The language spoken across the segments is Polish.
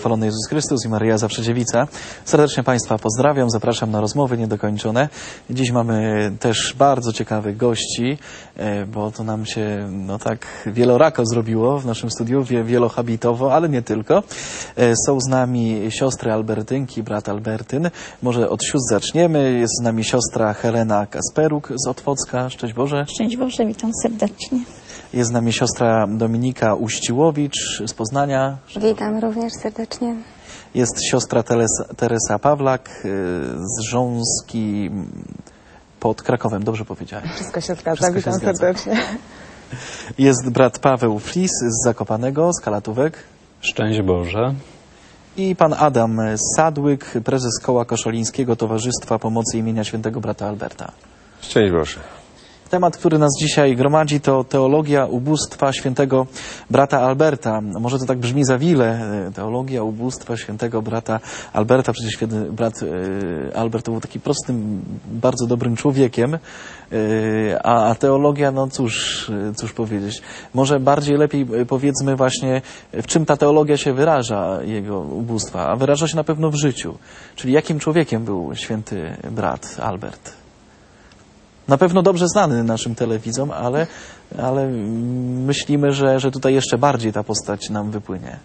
chwalony Jezus Chrystus i Maryja Zawsze Dziewica. Serdecznie Państwa pozdrawiam, zapraszam na rozmowy niedokończone. Dziś mamy też bardzo ciekawych gości, bo to nam się tak wielorako zrobiło w naszym studiu, wielohabitowo, ale nie tylko. Są z nami siostry Albertynki, brat Albertyn. Może od sióstr zaczniemy. Jest z nami siostra Helena Kasperuk z Otwocka. Szczęść Boże. Szczęść Boże, witam serdecznie. Jest z nami siostra Dominika Uściłowicz z Poznania. Witam również serdecznie. Jest siostra Teresa Pawlak z Rząski pod Krakowem. Dobrze powiedziałem? Wszystko się zgadza, witam serdecznie. Jest brat Paweł Flis z Zakopanego, z Kalatówek. Szczęść Boże. I pan Adam Sadłyk, prezes Koła Koszalińskiego Towarzystwa Pomocy imienia Świętego Brata Alberta. Szczęść Boże. Temat, który nas dzisiaj gromadzi, to teologia ubóstwa Świętego Brata Alberta. Może to tak brzmi za wiele, teologia ubóstwa Świętego Brata Alberta. Przecież Święty Brat Albert był takim prostym, bardzo dobrym człowiekiem, a teologia, no cóż powiedzieć. Może bardziej lepiej powiedzmy właśnie, w czym ta teologia się wyraża, jego ubóstwa, a wyraża się na pewno w życiu. Czyli jakim człowiekiem był Święty Brat Albert? Na pewno dobrze znany naszym telewidzom, ale myślimy, że tutaj jeszcze bardziej ta postać nam wypłynie.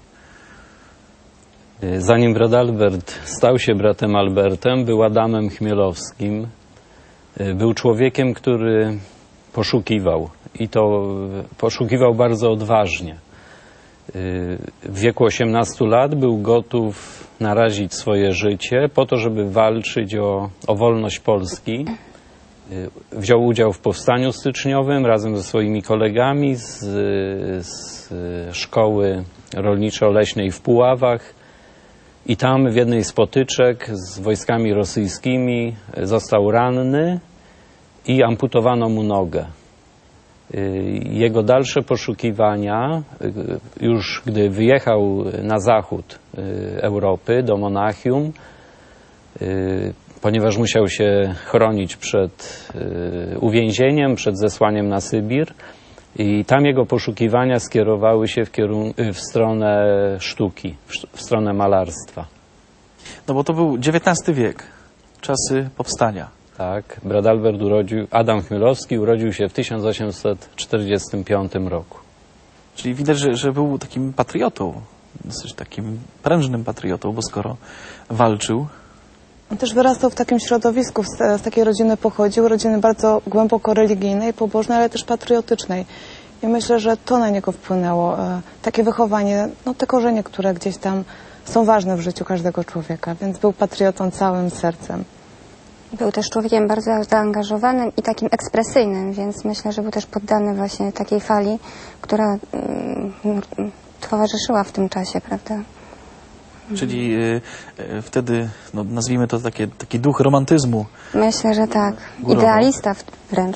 Zanim brat Albert stał się bratem Albertem, był Adamem Chmielowskim. Był człowiekiem, który poszukiwał i to poszukiwał bardzo odważnie. W wieku 18 lat był gotów narazić swoje życie po to, żeby walczyć o wolność Polski. Wziął udział w powstaniu styczniowym razem ze swoimi kolegami z szkoły rolniczo-leśnej w Puławach i tam w jednej z potyczek z wojskami rosyjskimi został ranny i amputowano mu nogę. Jego dalsze poszukiwania, już gdy wyjechał na zachód Europy, do Monachium, ponieważ musiał się chronić przed uwięzieniem, przed zesłaniem na Sybir. I tam jego poszukiwania skierowały się w stronę sztuki, w stronę malarstwa. No bo to był XIX wiek, czasy powstania. Tak, brat Albert Adam Chmielowski urodził się w 1845 roku. Czyli widać, że był takim patriotą, dosyć takim prężnym patriotą, bo skoro walczył. On też wyrastał w takim środowisku, z takiej rodziny pochodził, rodziny bardzo głęboko religijnej, pobożnej, ale też patriotycznej. I myślę, że to na niego wpłynęło, takie wychowanie, te korzenie, które gdzieś tam są ważne w życiu każdego człowieka, więc był patriotą całym sercem. Był też człowiekiem bardzo zaangażowanym i takim ekspresyjnym, więc myślę, że był też poddany właśnie takiej fali, która towarzyszyła w tym czasie, prawda? Czyli wtedy, nazwijmy to taki duch romantyzmu. Myślę, że tak. Górował. Idealista wręcz.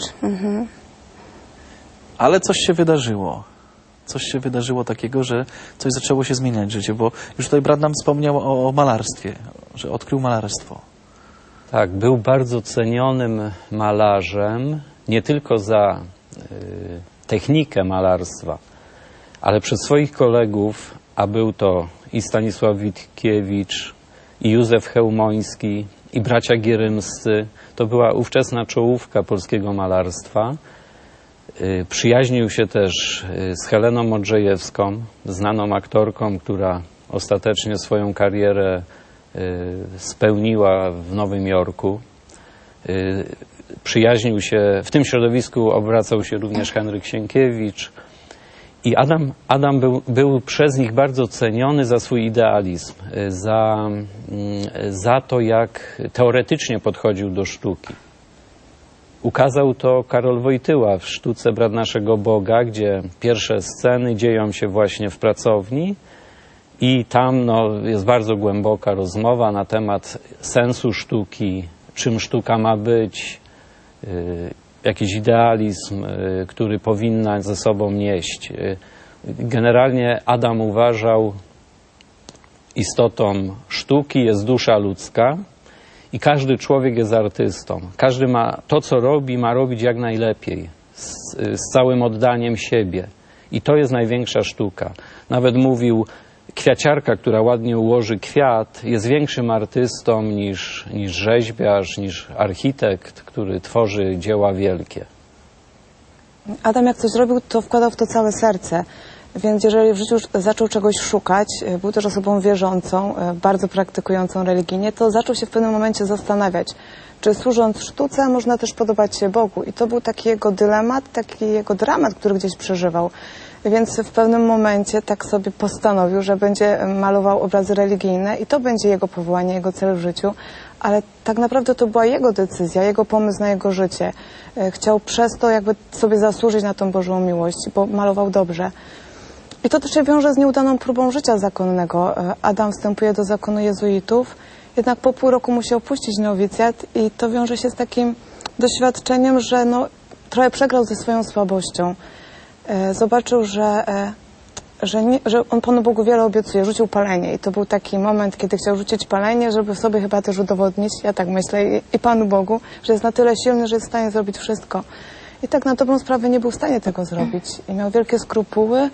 Ale coś się wydarzyło. Coś się wydarzyło takiego, że coś zaczęło się zmieniać życie, bo już tutaj brat nam wspomniał o malarstwie, że odkrył malarstwo. Tak, był bardzo cenionym malarzem, nie tylko za technikę malarstwa, ale przez swoich kolegów, a był to i Stanisław Witkiewicz, i Józef Chełmoński, i bracia Gierymscy. To była ówczesna czołówka polskiego malarstwa. Przyjaźnił się też z Heleną Modrzejewską, znaną aktorką, która ostatecznie swoją karierę spełniła w Nowym Jorku. Przyjaźnił się, w tym środowisku obracał się również Henryk Sienkiewicz. I Adam był przez nich bardzo ceniony za swój idealizm, za to, jak teoretycznie podchodził do sztuki. Ukazał to Karol Wojtyła w sztuce Brat Naszego Boga, gdzie pierwsze sceny dzieją się właśnie w pracowni i tam jest bardzo głęboka rozmowa na temat sensu sztuki, czym sztuka ma być, jakiś idealizm, który powinna ze sobą nieść. Generalnie Adam uważał, istotą sztuki jest dusza ludzka i każdy człowiek jest artystą. Każdy ma to, co robi, ma robić jak najlepiej, z całym oddaniem siebie. I to jest największa sztuka. Nawet mówił, kwiaciarka, która ładnie ułoży kwiat, jest większym artystą niż rzeźbiarz, niż architekt, który tworzy dzieła wielkie. Adam jak coś robił, to wkładał w to całe serce. Więc jeżeli w życiu zaczął czegoś szukać, był też osobą wierzącą, bardzo praktykującą religijnie, to zaczął się w pewnym momencie zastanawiać, czy służąc sztuce można też podobać się Bogu. I to był taki jego dylemat, taki jego dramat, który gdzieś przeżywał. Więc w pewnym momencie tak sobie postanowił, że będzie malował obrazy religijne i to będzie jego powołanie, jego cel w życiu. Ale tak naprawdę to była jego decyzja, jego pomysł na jego życie. Chciał przez to jakby sobie zasłużyć na tą Bożą miłość, bo malował dobrze. I to też się wiąże z nieudaną próbą życia zakonnego. Adam wstępuje do zakonu jezuitów, jednak po pół roku musi opuścić nowicjat i to wiąże się z takim doświadczeniem, że trochę przegrał ze swoją słabością. Zobaczył, że on Panu Bogu wiele obiecuje, rzucił palenie i to był taki moment, kiedy chciał rzucić palenie, żeby sobie chyba też udowodnić, ja tak myślę, i Panu Bogu, że jest na tyle silny, że jest w stanie zrobić wszystko. I tak na dobrą sprawę nie był w stanie tego zrobić i miał wielkie skrupuły,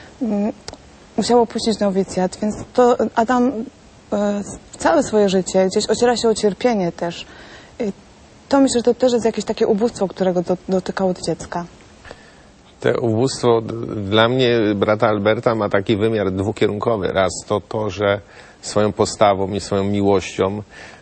musiał opuścić nowicjat, więc to Adam całe swoje życie gdzieś ociera się o cierpienie też. I to myślę, że to też jest jakieś takie ubóstwo, którego dotykało od dziecka. To ubóstwo dla mnie brata Alberta ma taki wymiar dwukierunkowy. Raz to, że swoją postawą i swoją miłością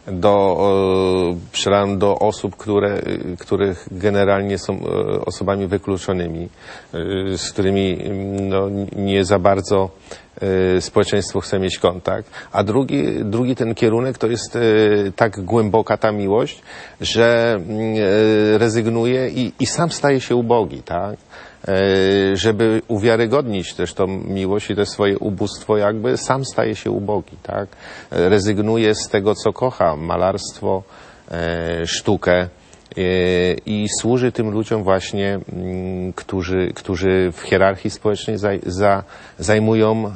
przelałem do osób, których generalnie są osobami wykluczonymi, z którymi nie za bardzo społeczeństwo chce mieć kontakt. A drugi ten kierunek to jest tak głęboka ta miłość, że rezygnuje i sam staje się ubogi, tak? Żeby uwiarygodnić też tą miłość i to swoje ubóstwo, jakby sam staje się ubogi, tak? Rezygnuje z tego, co kocha, malarstwo, sztukę i służy tym ludziom właśnie, którzy w hierarchii społecznej zajmują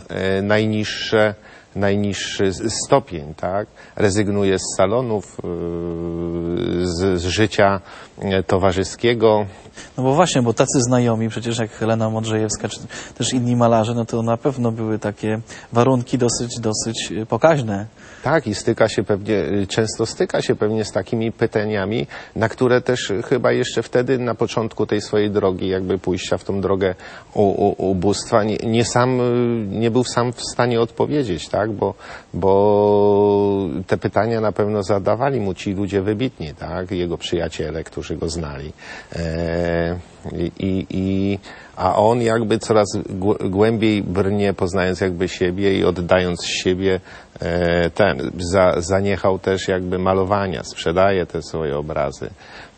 najniższy stopień, tak? Rezygnuje z salonów, z życia towarzyskiego. No bo właśnie, bo tacy znajomi, przecież jak Helena Modrzejewska, czy też inni malarze, no to na pewno były takie warunki dosyć pokaźne. Tak, i często styka się pewnie z takimi pytaniami, na które też chyba jeszcze wtedy na początku tej swojej drogi, jakby pójścia w tą drogę ubóstwa, nie był sam w stanie odpowiedzieć, tak? Bo te pytania na pewno zadawali mu ci ludzie wybitni, tak? Jego przyjaciele, którzy go znali. A on jakby coraz głębiej brnie, poznając jakby siebie i oddając siebie, zaniechał też jakby malowania, sprzedaje te swoje obrazy.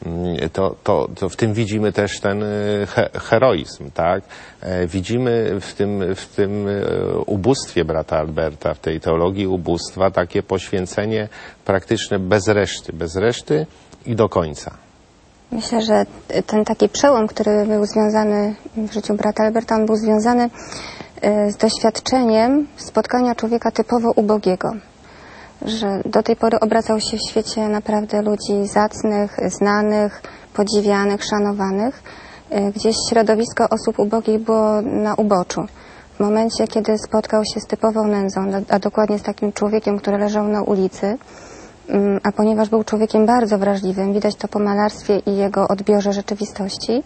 To w tym widzimy też ten heroizm, tak? Widzimy w tym ubóstwie brata Alberta, w tej teologii ubóstwa, takie poświęcenie praktyczne bez reszty i do końca. Myślę, że ten taki przełom, który był związany w życiu brata Alberta, on był związany z doświadczeniem spotkania człowieka typowo ubogiego. Że do tej pory obracał się w świecie naprawdę ludzi zacnych, znanych, podziwianych, szanowanych. Gdzieś środowisko osób ubogich było na uboczu. W momencie, kiedy spotkał się z typową nędzą, a dokładnie z takim człowiekiem, który leżał na ulicy, a ponieważ był człowiekiem bardzo wrażliwym, widać to po malarstwie i jego odbiorze rzeczywistości,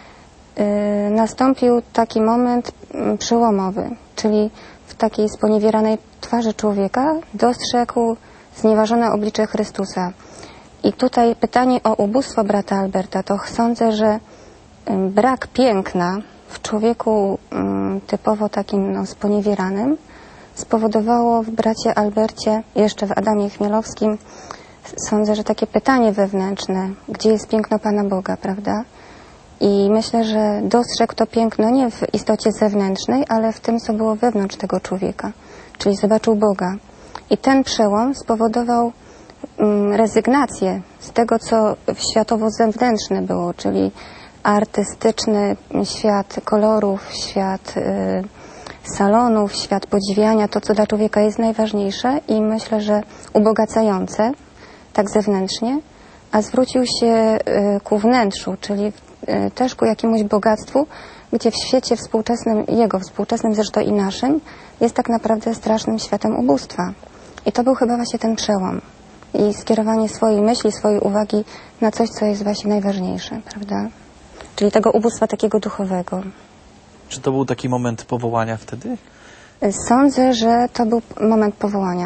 nastąpił taki moment przełomowy, czyli w takiej sponiewieranej twarzy człowieka dostrzegł znieważone oblicze Chrystusa. I tutaj pytanie o ubóstwo brata Alberta, to sądzę, że brak piękna w człowieku typowo takim sponiewieranym spowodowało w bracie Albercie, jeszcze w Adamie Chmielowskim, sądzę, że takie pytanie wewnętrzne, gdzie jest piękno Pana Boga, prawda? I myślę, że dostrzegł to piękno nie w istocie zewnętrznej, ale w tym, co było wewnątrz tego człowieka. Czyli zobaczył Boga. I ten przełom spowodował rezygnację z tego, co światowo-zewnętrzne było, czyli artystyczny świat kolorów, świat salonów, świat podziwiania, to, co dla człowieka jest najważniejsze i myślę, że ubogacające, tak zewnętrznie, a zwrócił się ku wnętrzu, czyli też ku jakiemuś bogactwu, gdzie w świecie współczesnym, jego współczesnym zresztą i naszym, jest tak naprawdę strasznym światem ubóstwa. I to był chyba właśnie ten przełom. I skierowanie swojej myśli, swojej uwagi na coś, co jest właśnie najważniejsze, prawda? Czyli tego ubóstwa takiego duchowego. Czy to był taki moment powołania wtedy? Sądzę, że to był moment powołania.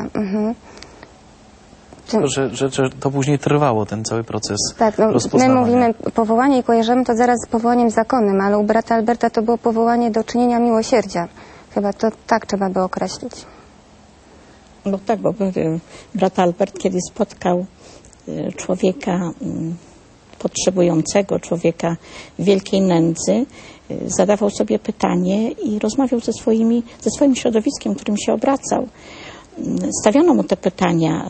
To, że to później trwało, ten cały proces Tak, no, my rozpoznawania. mówimy powołanie i kojarzymy to zaraz z powołaniem zakonnym, ale u brata Alberta to było powołanie do czynienia miłosierdzia. Chyba to tak trzeba by określić. No tak, bo brat Albert, kiedy spotkał człowieka potrzebującego, człowieka wielkiej nędzy, zadawał sobie pytanie i rozmawiał ze swoim środowiskiem, którym się obracał. Stawiano mu te pytania,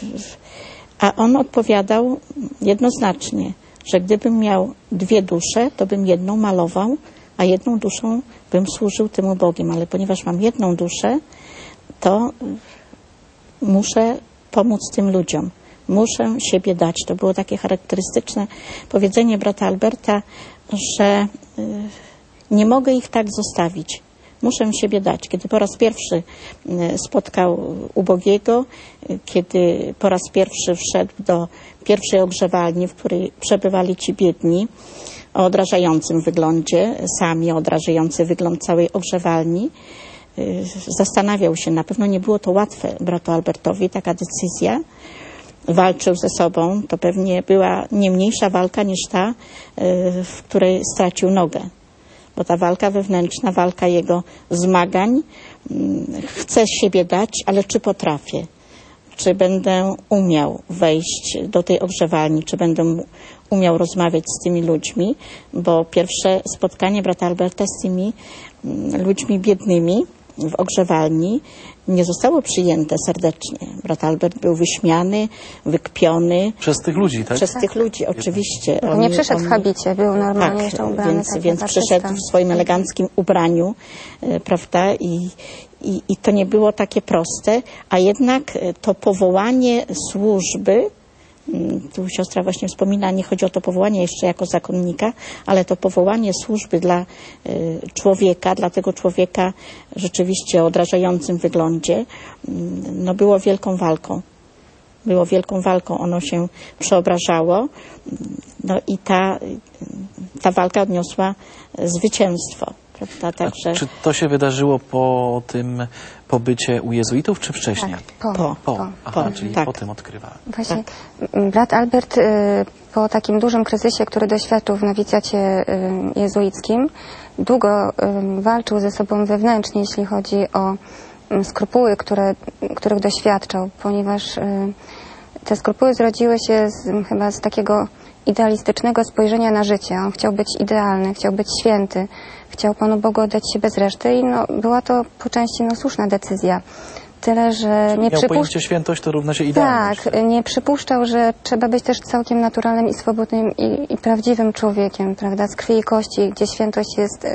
a on odpowiadał jednoznacznie, że gdybym miał 2 dusze, to bym jedną malował, a jedną duszą bym służył tym ubogim, ale ponieważ mam 1 duszę, to muszę pomóc tym ludziom. Muszę siebie dać. To było takie charakterystyczne powiedzenie brata Alberta, że nie mogę ich tak zostawić. Muszę siebie dać. Kiedy po raz pierwszy spotkał ubogiego, kiedy po raz pierwszy wszedł do pierwszej ogrzewalni, w której przebywali ci biedni, o odrażającym wyglądzie, sami odrażający wygląd całej ogrzewalni, zastanawiał się, na pewno nie było to łatwe bratu Albertowi, taka decyzja. Walczył ze sobą, to pewnie była nie mniejsza walka niż ta, w której stracił nogę. Bo ta walka wewnętrzna, walka jego zmagań, chcę siebie dać, ale czy potrafię? Czy będę umiał wejść do tej ogrzewalni? Czy będę umiał rozmawiać z tymi ludźmi? Bo pierwsze spotkanie brata Alberta z tymi ludźmi biednymi w ogrzewalni nie zostało przyjęte serdecznie. Brat Albert był wyśmiany, wykpiony. Przez tych ludzi, tak? Przez tych ludzi, oczywiście. Nie przyszedł w habicie, był normalnie jeszcze ubrany. Więc przyszedł w swoim eleganckim ubraniu, prawda? I to nie było takie proste, a jednak to powołanie służby, tu siostra właśnie wspomina, nie chodzi o to powołanie jeszcze jako zakonnika, ale to powołanie służby dla człowieka, dla tego człowieka rzeczywiście o odrażającym wyglądzie, no było wielką walką. Było wielką walką, ono się przeobrażało, no i ta walka odniosła zwycięstwo. Prawda? Także... Czy to się wydarzyło po tym pobycie u jezuitów, czy wcześniej? Tak, Aha, czyli tak. po tym odkrywałem. Właśnie brat Albert po takim dużym kryzysie, który doświadczył w nowicjacie jezuickim, długo walczył ze sobą wewnętrznie, jeśli chodzi o skrupuły, których doświadczał, ponieważ te skrupuły zrodziły się chyba z takiego idealistycznego spojrzenia na życie. On chciał być idealny, chciał być święty, chciał Panu Bogu oddać się bez reszty i była to po części słuszna decyzja. Tyle, że nie przypuszczał... pojęcie świętość to równa się idealność. Tak, nie przypuszczał, że trzeba być też całkiem naturalnym i swobodnym i prawdziwym człowiekiem, prawda, z krwi i kości, gdzie świętość jest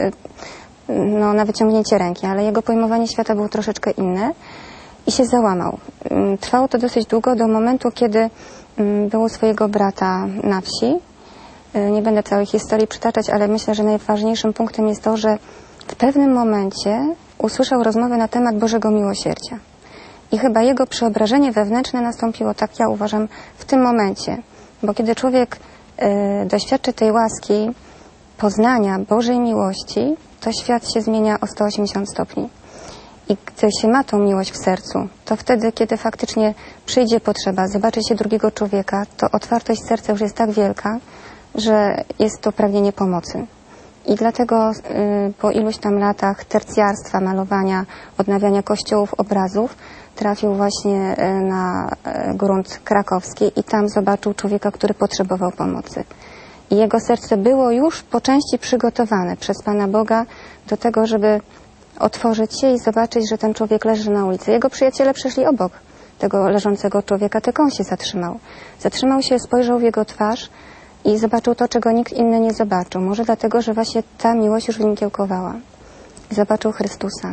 na wyciągnięcie ręki, ale jego pojmowanie świata było troszeczkę inne i się załamał. Trwało to dosyć długo, do momentu, kiedy był u swojego brata na wsi. Nie będę całej historii przytaczać, ale myślę, że najważniejszym punktem jest to, że w pewnym momencie usłyszał rozmowę na temat Bożego Miłosierdzia. I chyba jego przeobrażenie wewnętrzne nastąpiło, tak ja uważam, w tym momencie. Bo kiedy człowiek doświadczy tej łaski, poznania Bożej miłości, to świat się zmienia o 180 stopni. I gdy się ma tą miłość w sercu, to wtedy, kiedy faktycznie przyjdzie potrzeba, zobaczy się drugiego człowieka, to otwartość serca już jest tak wielka, że jest to pragnienie pomocy. I dlatego po iluś tam latach tercjarstwa, malowania, odnawiania kościołów, obrazów, trafił właśnie na grunt krakowski i tam zobaczył człowieka, który potrzebował pomocy. I jego serce było już po części przygotowane przez Pana Boga do tego, żeby otworzyć się i zobaczyć, że ten człowiek leży na ulicy. Jego przyjaciele przeszli obok tego leżącego człowieka, tylko on się zatrzymał. Zatrzymał się, spojrzał w jego twarz i zobaczył to, czego nikt inny nie zobaczył. Może dlatego, że właśnie ta miłość już w nim kiełkowała. I zobaczył Chrystusa.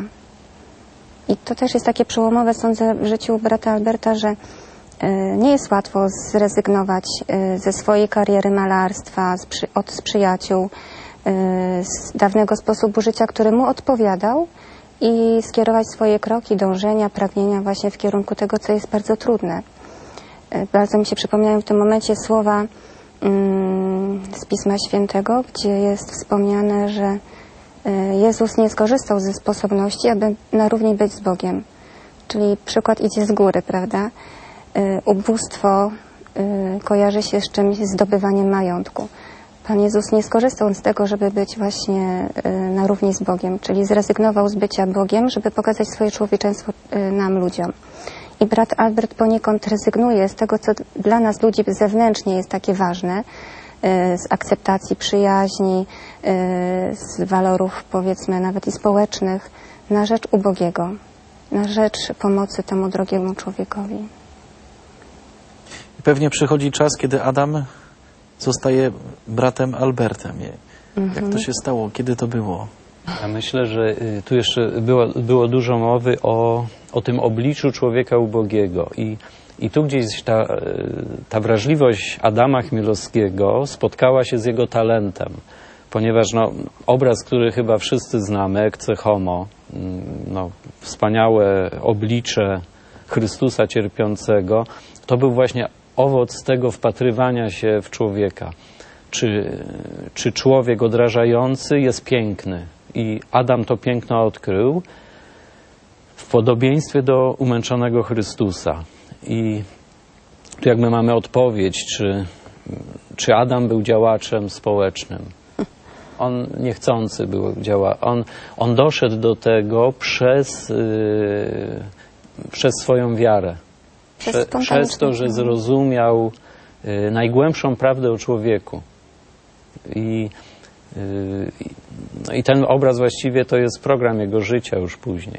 I to też jest takie przełomowe, sądzę, w życiu brata Alberta, że nie jest łatwo zrezygnować ze swojej kariery malarstwa, od przyjaciół, z dawnego sposobu życia, który mu odpowiadał i skierować swoje kroki, dążenia, pragnienia właśnie w kierunku tego, co jest bardzo trudne. Bardzo mi się przypomniają w tym momencie słowa z Pisma Świętego, gdzie jest wspomniane, że Jezus nie skorzystał ze sposobności, aby na równi być z Bogiem. Czyli przykład idzie z góry, prawda? Ubóstwo kojarzy się z czymś, z zdobywaniem majątku. Pan Jezus nie skorzystał z tego, żeby być właśnie na równi z Bogiem, czyli zrezygnował z bycia Bogiem, żeby pokazać swoje człowieczeństwo nam, ludziom. I brat Albert poniekąd rezygnuje z tego, co dla nas, ludzi zewnętrznie, jest takie ważne, z akceptacji przyjaźni, z walorów, powiedzmy, nawet i społecznych, na rzecz ubogiego, na rzecz pomocy temu drogiemu człowiekowi. I pewnie przychodzi czas, kiedy Adam zostaje bratem Albertem. Jak to się stało? Kiedy to było? Ja myślę, że tu jeszcze było dużo mowy o tym obliczu człowieka ubogiego i tu gdzieś ta wrażliwość Adama Chmielowskiego spotkała się z jego talentem, ponieważ obraz, który chyba wszyscy znamy, Ecce Homo, wspaniałe oblicze Chrystusa cierpiącego, to był właśnie owoc tego wpatrywania się w człowieka. Czy człowiek odrażający jest piękny? I Adam to piękno odkrył w podobieństwie do umęczonego Chrystusa. I tu jakby mamy odpowiedź, czy Adam był działaczem społecznym. On niechcący był on doszedł do tego przez swoją wiarę. Przez to, że zrozumiał najgłębszą prawdę o człowieku. I ten obraz właściwie to jest program jego życia już później.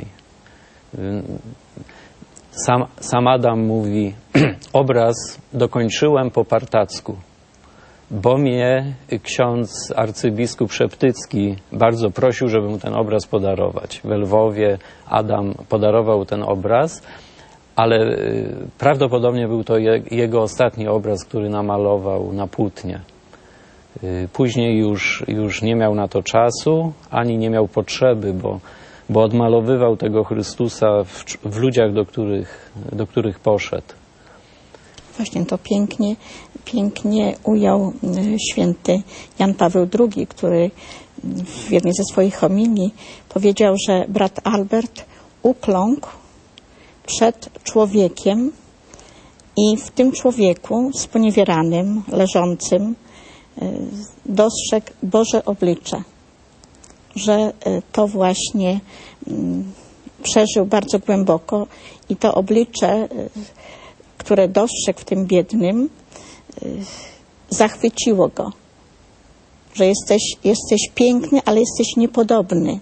Sam Adam mówi, obraz dokończyłem po partacku, bo mnie ksiądz arcybiskup Szeptycki bardzo prosił, żeby mu ten obraz podarować. We Lwowie Adam podarował ten obraz, ale prawdopodobnie był to jego ostatni obraz, który namalował na płótnie. Później już nie miał na to czasu, ani nie miał potrzeby, bo odmalowywał tego Chrystusa w ludziach, do których poszedł. Właśnie to pięknie ujął święty Jan Paweł II, który w jednej ze swoich homilii powiedział, że brat Albert ukląkł przed człowiekiem i w tym człowieku sponiewieranym, leżącym, dostrzegł Boże oblicze, że to właśnie przeżył bardzo głęboko i to oblicze, które dostrzegł w tym biednym, zachwyciło go, że jesteś piękny, ale jesteś niepodobny.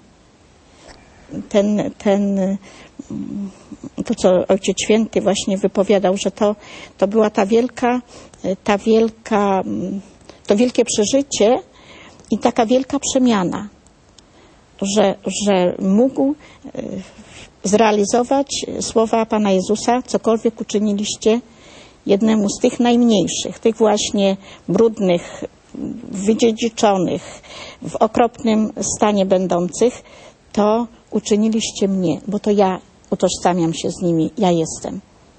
To, co Ojciec Święty właśnie wypowiadał, że to była to wielkie przeżycie i taka wielka przemiana, że mógł zrealizować słowa Pana Jezusa, cokolwiek uczyniliście jednemu z tych najmniejszych, tych właśnie brudnych, wydziedziczonych, w okropnym stanie będących, to uczyniliście mnie, bo to ja utożsamiam się z nimi, ja jestem.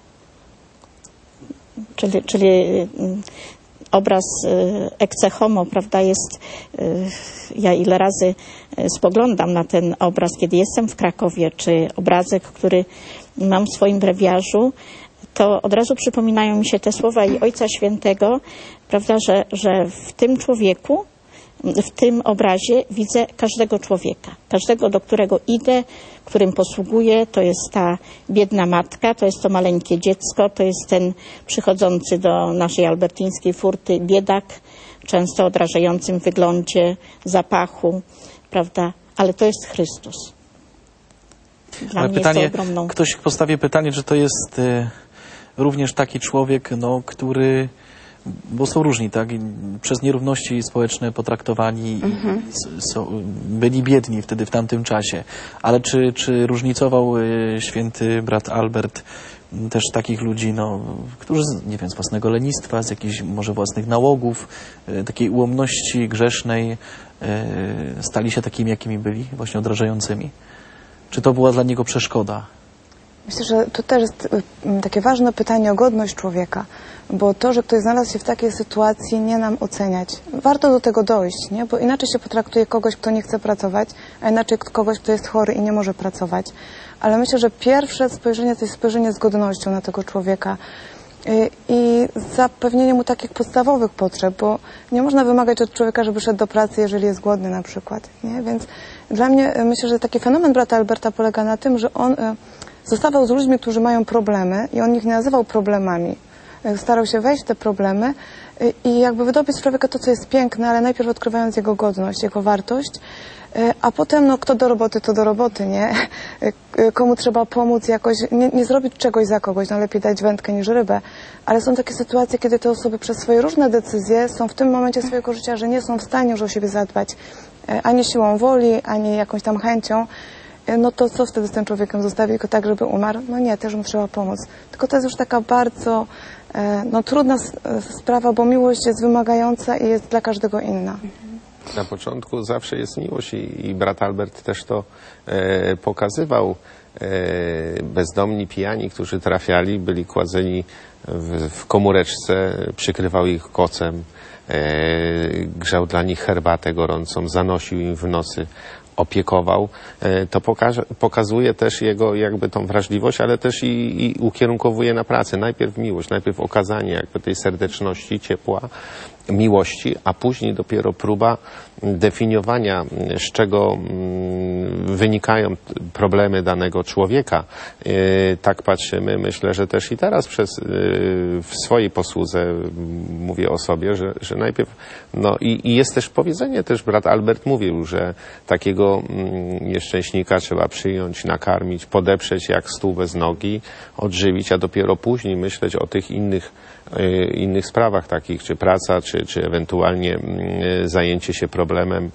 Czyli obraz Ecce Homo, prawda, jest, ja ile razy spoglądam na ten obraz, kiedy jestem w Krakowie, czy obrazek, który mam w swoim brewiarzu, to od razu przypominają mi się te słowa i Ojca Świętego, prawda, że w tym człowieku, w tym obrazie widzę każdego człowieka, każdego, do którego idę, którym posługuję. To jest ta biedna matka, to jest to maleńkie dziecko, to jest ten przychodzący do naszej albertyńskiej furty biedak, często o drażającym wyglądzie, zapachu, prawda, ale to jest Chrystus. Dla ale mnie pytanie, jest to ogromną... ktoś postawi pytanie, czy to jest również taki człowiek, który, bo są różni, tak? I przez nierówności społeczne potraktowani, byli biedni wtedy w tamtym czasie. Ale czy różnicował święty brat Albert też takich ludzi, no, którzy, nie wiem, z własnego lenistwa, z jakichś może własnych nałogów, takiej ułomności grzesznej stali się takimi, jakimi byli, właśnie odrażającymi? Czy to była dla niego przeszkoda? Myślę, że to też jest takie ważne pytanie o godność człowieka, bo to, że ktoś znalazł się w takiej sytuacji, nie nam oceniać. Warto do tego dojść, nie? Bo inaczej się potraktuje kogoś, kto nie chce pracować, a inaczej kogoś, kto jest chory i nie może pracować. Ale myślę, że pierwsze spojrzenie to jest spojrzenie z godnością na tego człowieka i zapewnienie mu takich podstawowych potrzeb, bo nie można wymagać od człowieka, żeby szedł do pracy, jeżeli jest głodny na przykład, nie? Więc dla mnie myślę, że taki fenomen brata Alberta polega na tym, że on zostawał z ludźmi, którzy mają problemy i on ich nie nazywał problemami. Starał się wejść w te problemy i jakby wydobyć z człowieka to, co jest piękne, ale najpierw odkrywając jego godność, jego wartość, a potem, no, kto do roboty, to do roboty, nie? Komu trzeba pomóc jakoś, nie zrobić czegoś za kogoś, no lepiej dać wędkę niż rybę, ale są takie sytuacje, kiedy te osoby przez swoje różne decyzje są w tym momencie swojego życia, że nie są w stanie już o siebie zadbać, ani siłą woli, ani jakąś tam chęcią. No to co wtedy z tym człowiekiem zostawi go tak, żeby umarł? No nie, też mu trzeba pomóc. Tylko to jest już taka bardzo trudna sprawa, bo miłość jest wymagająca i jest dla każdego inna. Na początku zawsze jest miłość i brat Albert też to pokazywał. Bezdomni pijani, którzy trafiali, byli kładzeni w komóreczce, przykrywał ich kocem, grzał dla nich herbatę gorącą, zanosił im w nosy, opiekował. To pokazuje też jego jakby tą wrażliwość, ale też i ukierunkowuje na pracę. Najpierw miłość, najpierw okazanie jakby tej serdeczności, ciepła, miłości, a później dopiero próba definiowania, z czego wynikają problemy danego człowieka. Tak patrzymy, myślę, że też i teraz w swojej posłudze mówię o sobie, że najpierw, no i jest też powiedzenie, też brat Albert mówił, że takiego nieszczęśnika trzeba przyjąć, nakarmić, podeprzeć jak stół bez nogi, odżywić, a dopiero później myśleć o tych innych sprawach takich, czy praca, czy ewentualnie zajęcie się problemem,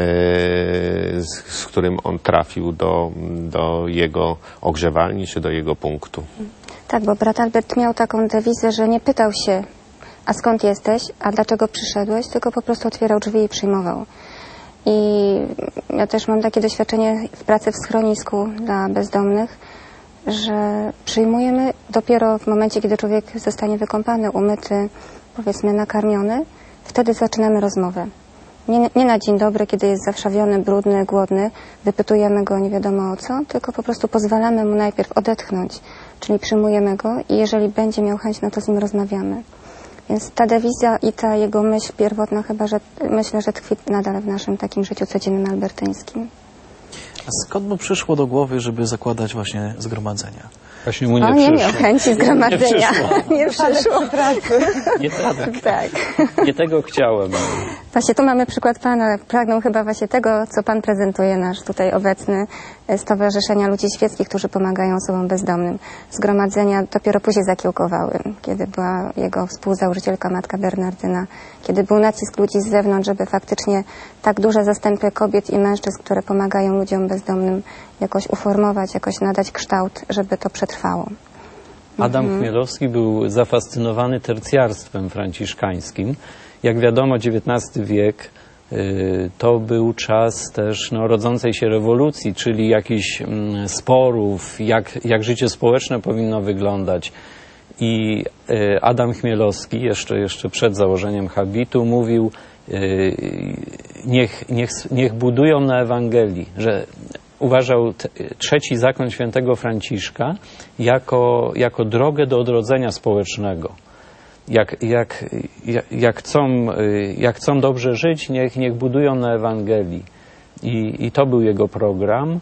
z którym on trafił do jego ogrzewalni, czy do jego punktu. Tak, bo brat Albert miał taką dewizę, że nie pytał się, a skąd jesteś, a dlaczego przyszedłeś, tylko po prostu otwierał drzwi i przyjmował. I ja też mam takie doświadczenie w pracy w schronisku dla bezdomnych, że przyjmujemy dopiero w momencie, kiedy człowiek zostanie wykąpany, umyty, powiedzmy nakarmiony, wtedy zaczynamy rozmowę. Nie na dzień dobry, kiedy jest zawszawiony, brudny, głodny, wypytujemy go nie wiadomo o co, tylko po prostu pozwalamy mu najpierw odetchnąć, czyli przyjmujemy go i jeżeli będzie miał chęć, no to z nim rozmawiamy. Więc ta dewizja i ta jego myśl pierwotna chyba, że myślę, że tkwi nadal w naszym takim życiu codziennym albertyńskim. A skąd mu przyszło do głowy, żeby zakładać właśnie zgromadzenia? Właśnie mu nie On przyszło. nie miał chęci zgromadzenia. Nie przyszło. Nie tak. Tak. Nie tego chciałem. Właśnie tu mamy przykład Pana. Pragną chyba właśnie tego, co Pan prezentuje, nasz tutaj obecny Stowarzyszenia Ludzi Świeckich, którzy pomagają osobom bezdomnym. Zgromadzenia dopiero później zakiełkowały, kiedy była jego współzałożycielka Matka Bernardyna, kiedy był nacisk ludzi z zewnątrz, żeby faktycznie tak duże zastępy kobiet i mężczyzn, które pomagają ludziom bezdomnym, jakoś uformować, jakoś nadać kształt, żeby to przetrwało. Adam Chmielowski był zafascynowany tercjarstwem franciszkańskim. Jak wiadomo, XIX wiek to był czas też rodzącej się rewolucji, czyli jakichś sporów, jak życie społeczne powinno wyglądać. I Adam Chmielowski, jeszcze przed założeniem Habitu, mówił, niech budują na Ewangelii, że uważał trzeci zakon świętego Franciszka jako drogę do odrodzenia społecznego. Jak chcą dobrze żyć, niech budują na Ewangelii. I to był jego program,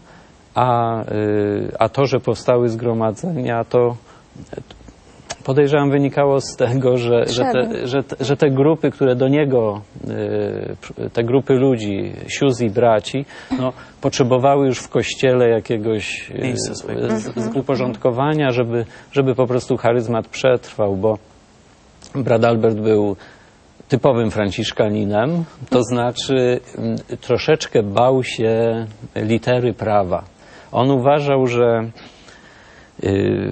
a to, że powstały zgromadzenia, to podejrzewam wynikało z tego, że te grupy, które do niego, te grupy ludzi, sióstr i braci, potrzebowały już w Kościele jakiegoś uporządkowania, żeby po prostu charyzmat przetrwał, bo brat Albert był typowym franciszkaninem, to znaczy troszeczkę bał się litery prawa. On uważał, że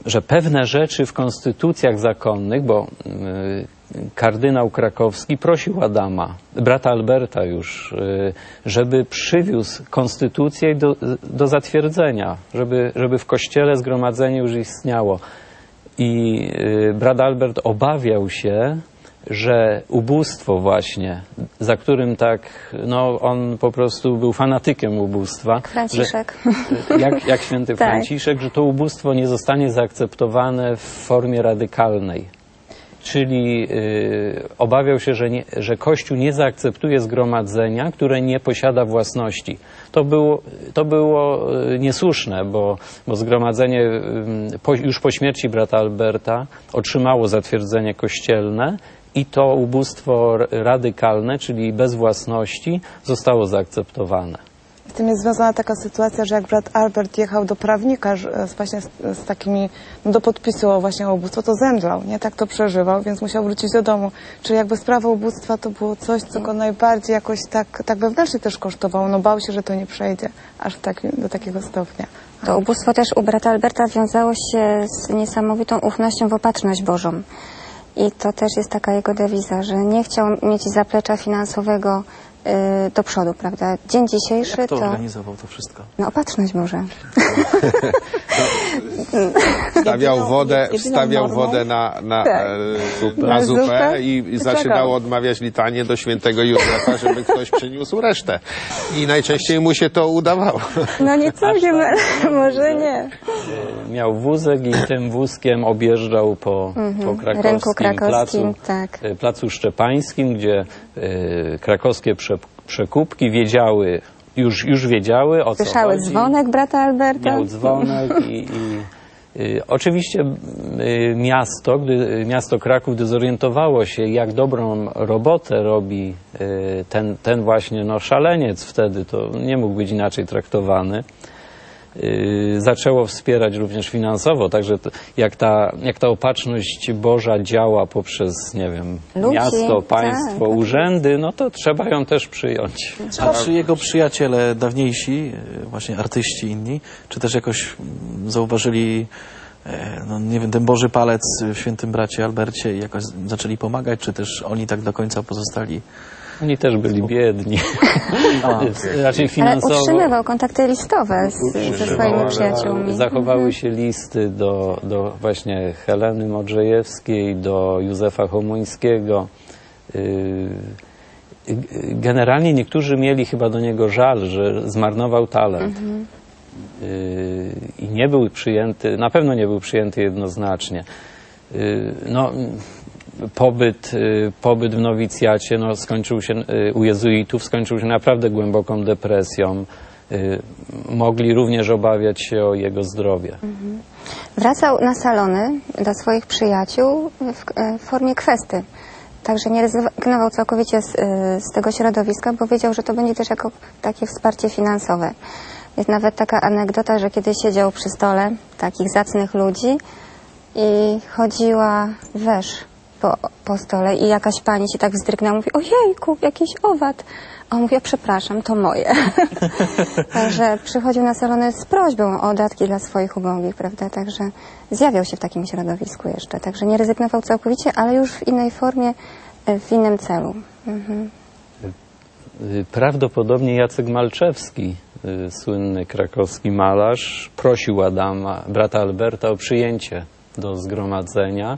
że pewne rzeczy w konstytucjach zakonnych, bo kardynał krakowski prosił Adama, brata Alberta już, żeby przywiózł konstytucję do zatwierdzenia, żeby w kościele zgromadzenie już istniało. I brat Albert obawiał się, że ubóstwo właśnie, za którym tak, no on po prostu był fanatykiem ubóstwa. Franciszek. Jak święty Tak. Franciszek, że to ubóstwo nie zostanie zaakceptowane w formie radykalnej. Czyli obawiał się, że Kościół nie zaakceptuje zgromadzenia, które nie posiada własności. To było niesłuszne, bo zgromadzenie już po śmierci brata Alberta otrzymało zatwierdzenie kościelne i to ubóstwo radykalne, czyli bez własności, zostało zaakceptowane. Z tym jest związana taka sytuacja, że jak brat Albert jechał do prawnika właśnie z takimi, no do podpisu o właśnie o ubóstwo, to zemdlał, nie? Tak to przeżywał, więc musiał wrócić do domu. Czyli jakby sprawa ubóstwa to było coś, co go najbardziej jakoś tak wewnętrznie też kosztowało. No bał się, że to nie przejdzie aż do takiego stopnia. To ubóstwo też u brata Alberta wiązało się z niesamowitą ufnością w opatrzność Bożą. I to też jest taka jego dewiza, że nie chciał mieć zaplecza finansowego do przodu, prawda? Dzień dzisiejszy Jak to organizował to wszystko? No, opatrzność Boża. Wstawiał wodę na zupę i zaczynał odmawiać litanię do świętego Józefa, żeby ktoś przyniósł resztę. I najczęściej mu się to udawało. No nie całkiem, może nie. Miał wózek i tym wózkiem objeżdżał po Rynku krakowskim, placu Szczepańskim, gdzie krakowskie przekupki wiedziały, już wiedziały, o co Słyszały chodzi. dzwonek brata Alberta. Miał dzwonek i oczywiście miasto Kraków, gdy zorientowało się, jak dobrą robotę robi ten właśnie szaleniec wtedy, to nie mógł być inaczej traktowany. Zaczęło wspierać również finansowo, także jak ta opatrzność Boża działa poprzez, nie wiem, ludzi, miasto, państwo, tak. urzędy, no to trzeba ją też przyjąć. A czy jego przyjaciele dawniejsi, właśnie artyści inni, czy też jakoś zauważyli, no nie wiem, ten Boży palec w świętym bracie Albercie i jakoś zaczęli pomagać, czy też oni tak do końca pozostali? Oni też byli biedni. Raczej finansowo. Ale utrzymywał kontakty listowe ze swoimi przyjaciółmi. Zachowały się listy do właśnie Heleny Modrzejewskiej, do Józefa Homuńskiego. Generalnie niektórzy mieli chyba do niego żal, że zmarnował talent. I nie był przyjęty, na pewno nie był przyjęty jednoznacznie. Pobyt w nowicjacie skończył się u jezuitów, skończył się naprawdę głęboką depresją. Mogli również obawiać się o jego zdrowie. Wracał na salony do swoich przyjaciół w formie kwesty. Także nie rezygnował całkowicie z tego środowiska, bo wiedział, że to będzie też jako takie wsparcie finansowe. Jest nawet taka anegdota, że kiedyś siedział przy stole takich zacnych ludzi i chodziła wesz po stole i jakaś pani się tak wzdrygnęła, mówi: ojejku, jakiś owad. A on mówi: przepraszam, to moje. Także przychodził na salony z prośbą o datki dla swoich ubogich, prawda? Także zjawiał się w takim środowisku jeszcze. Także nie rezygnował całkowicie, ale już w innej formie, w innym celu. Prawdopodobnie Jacek Malczewski, słynny krakowski malarz, prosił brata Alberta o przyjęcie do zgromadzenia.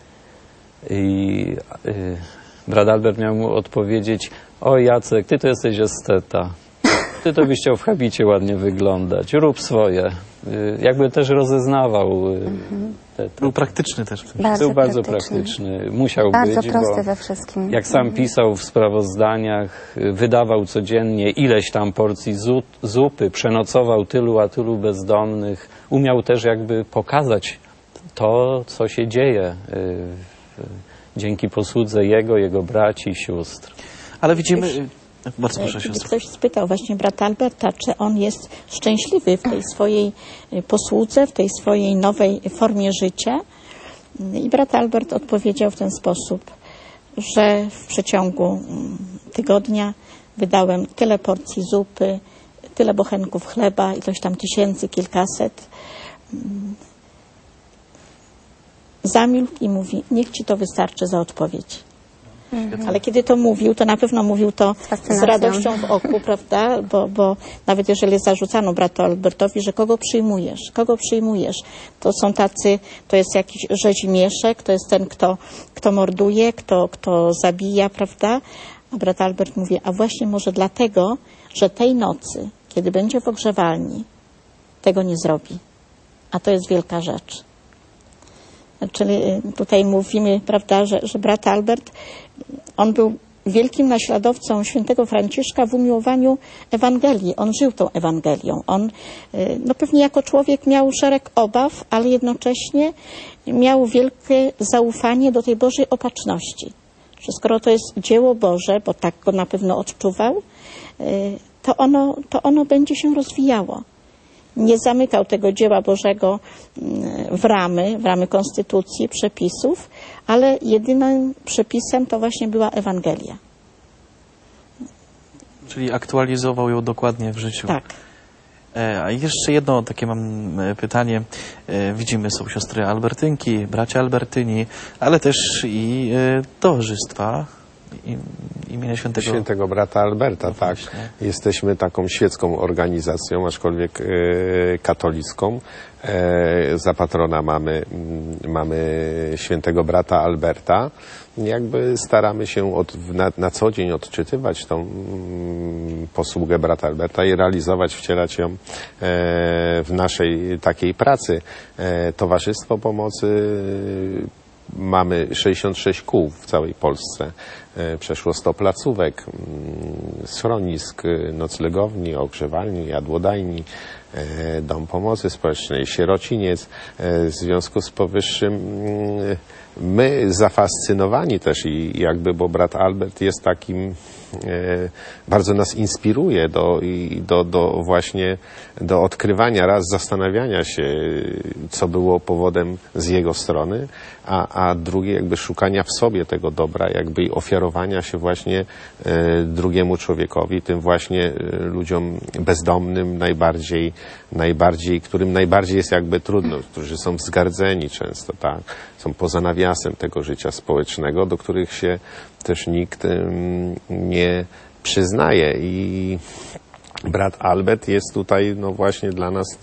I brat Albert miał mu odpowiedzieć: o Jacek, ty to jesteś esteta, ty to byś chciał w habicie ładnie wyglądać, rób swoje. Jakby też rozeznawał. Był praktyczny też. Był bardzo praktyczny. Musiał bardzo być, prosty bo we wszystkim. jak sam pisał w sprawozdaniach, wydawał codziennie ileś tam porcji zupy, przenocował tylu a tylu bezdomnych. Umiał też jakby pokazać to, co się dzieje dzięki posłudze jego braci i sióstr. Ale widzimy... Bardzo proszę, Gdyby siostro. ktoś spytał właśnie brata Alberta, czy on jest szczęśliwy w tej swojej posłudze, w tej swojej nowej formie życia. I brat Albert odpowiedział w ten sposób, że w przeciągu tygodnia wydałem tyle porcji zupy, tyle bochenków chleba, ilość tam tysięcy, kilkaset. zamilkł i mówi, niech ci to wystarczy za odpowiedź. Ale kiedy to mówił, to na pewno mówił to z radością w oku, prawda? Bo nawet jeżeli zarzucano bratu Albertowi, że kogo przyjmujesz, to są tacy, to jest jakiś rzezimieszek, to jest ten, kto morduje, kto zabija, prawda? A brat Albert mówi, a właśnie może dlatego, że tej nocy, kiedy będzie w ogrzewalni, tego nie zrobi. A to jest wielka rzecz. Czyli tutaj mówimy, prawda, że brat Albert, on był wielkim naśladowcą świętego Franciszka w umiłowaniu Ewangelii. On żył tą Ewangelią. On, no pewnie jako człowiek miał szereg obaw, ale jednocześnie miał wielkie zaufanie do tej Bożej opatrzności. Że skoro to jest dzieło Boże, bo tak go na pewno odczuwał, to ono będzie się rozwijało. Nie zamykał tego dzieła Bożego w ramy konstytucji, przepisów, ale jedynym przepisem to właśnie była Ewangelia. Czyli aktualizował ją dokładnie w życiu. Tak. A jeszcze jedno takie mam pytanie. Widzimy, są siostry Albertynki, bracia Albertyni, ale też i towarzystwa imienia Świętego brata Alberta, no tak. Właśnie. Jesteśmy taką świecką organizacją, aczkolwiek katolicką. Za patrona mamy świętego brata Alberta. Jakby staramy się na co dzień odczytywać tą posługę brata Alberta i realizować, wcielać ją w naszej takiej pracy. Towarzystwo Pomocy mamy 66 kół w całej Polsce. Przeszło 100 placówek, schronisk, noclegowni, ogrzewalni, jadłodajni, dom pomocy społecznej, sierociniec. W związku z powyższym my zafascynowani też i jakby, bo brat Albert jest takim, bardzo nas inspiruje właśnie do odkrywania, raz zastanawiania się, co było powodem z jego strony, a drugie jakby szukania w sobie tego dobra, jakby i ofiarowania się właśnie drugiemu człowiekowi, tym właśnie ludziom bezdomnym najbardziej, którym najbardziej jest jakby trudno, którzy są wzgardzeni często, tak, są poza nawiasem tego życia społecznego, do których się też nikt nie przyznaje i brat Albert jest tutaj no właśnie dla nas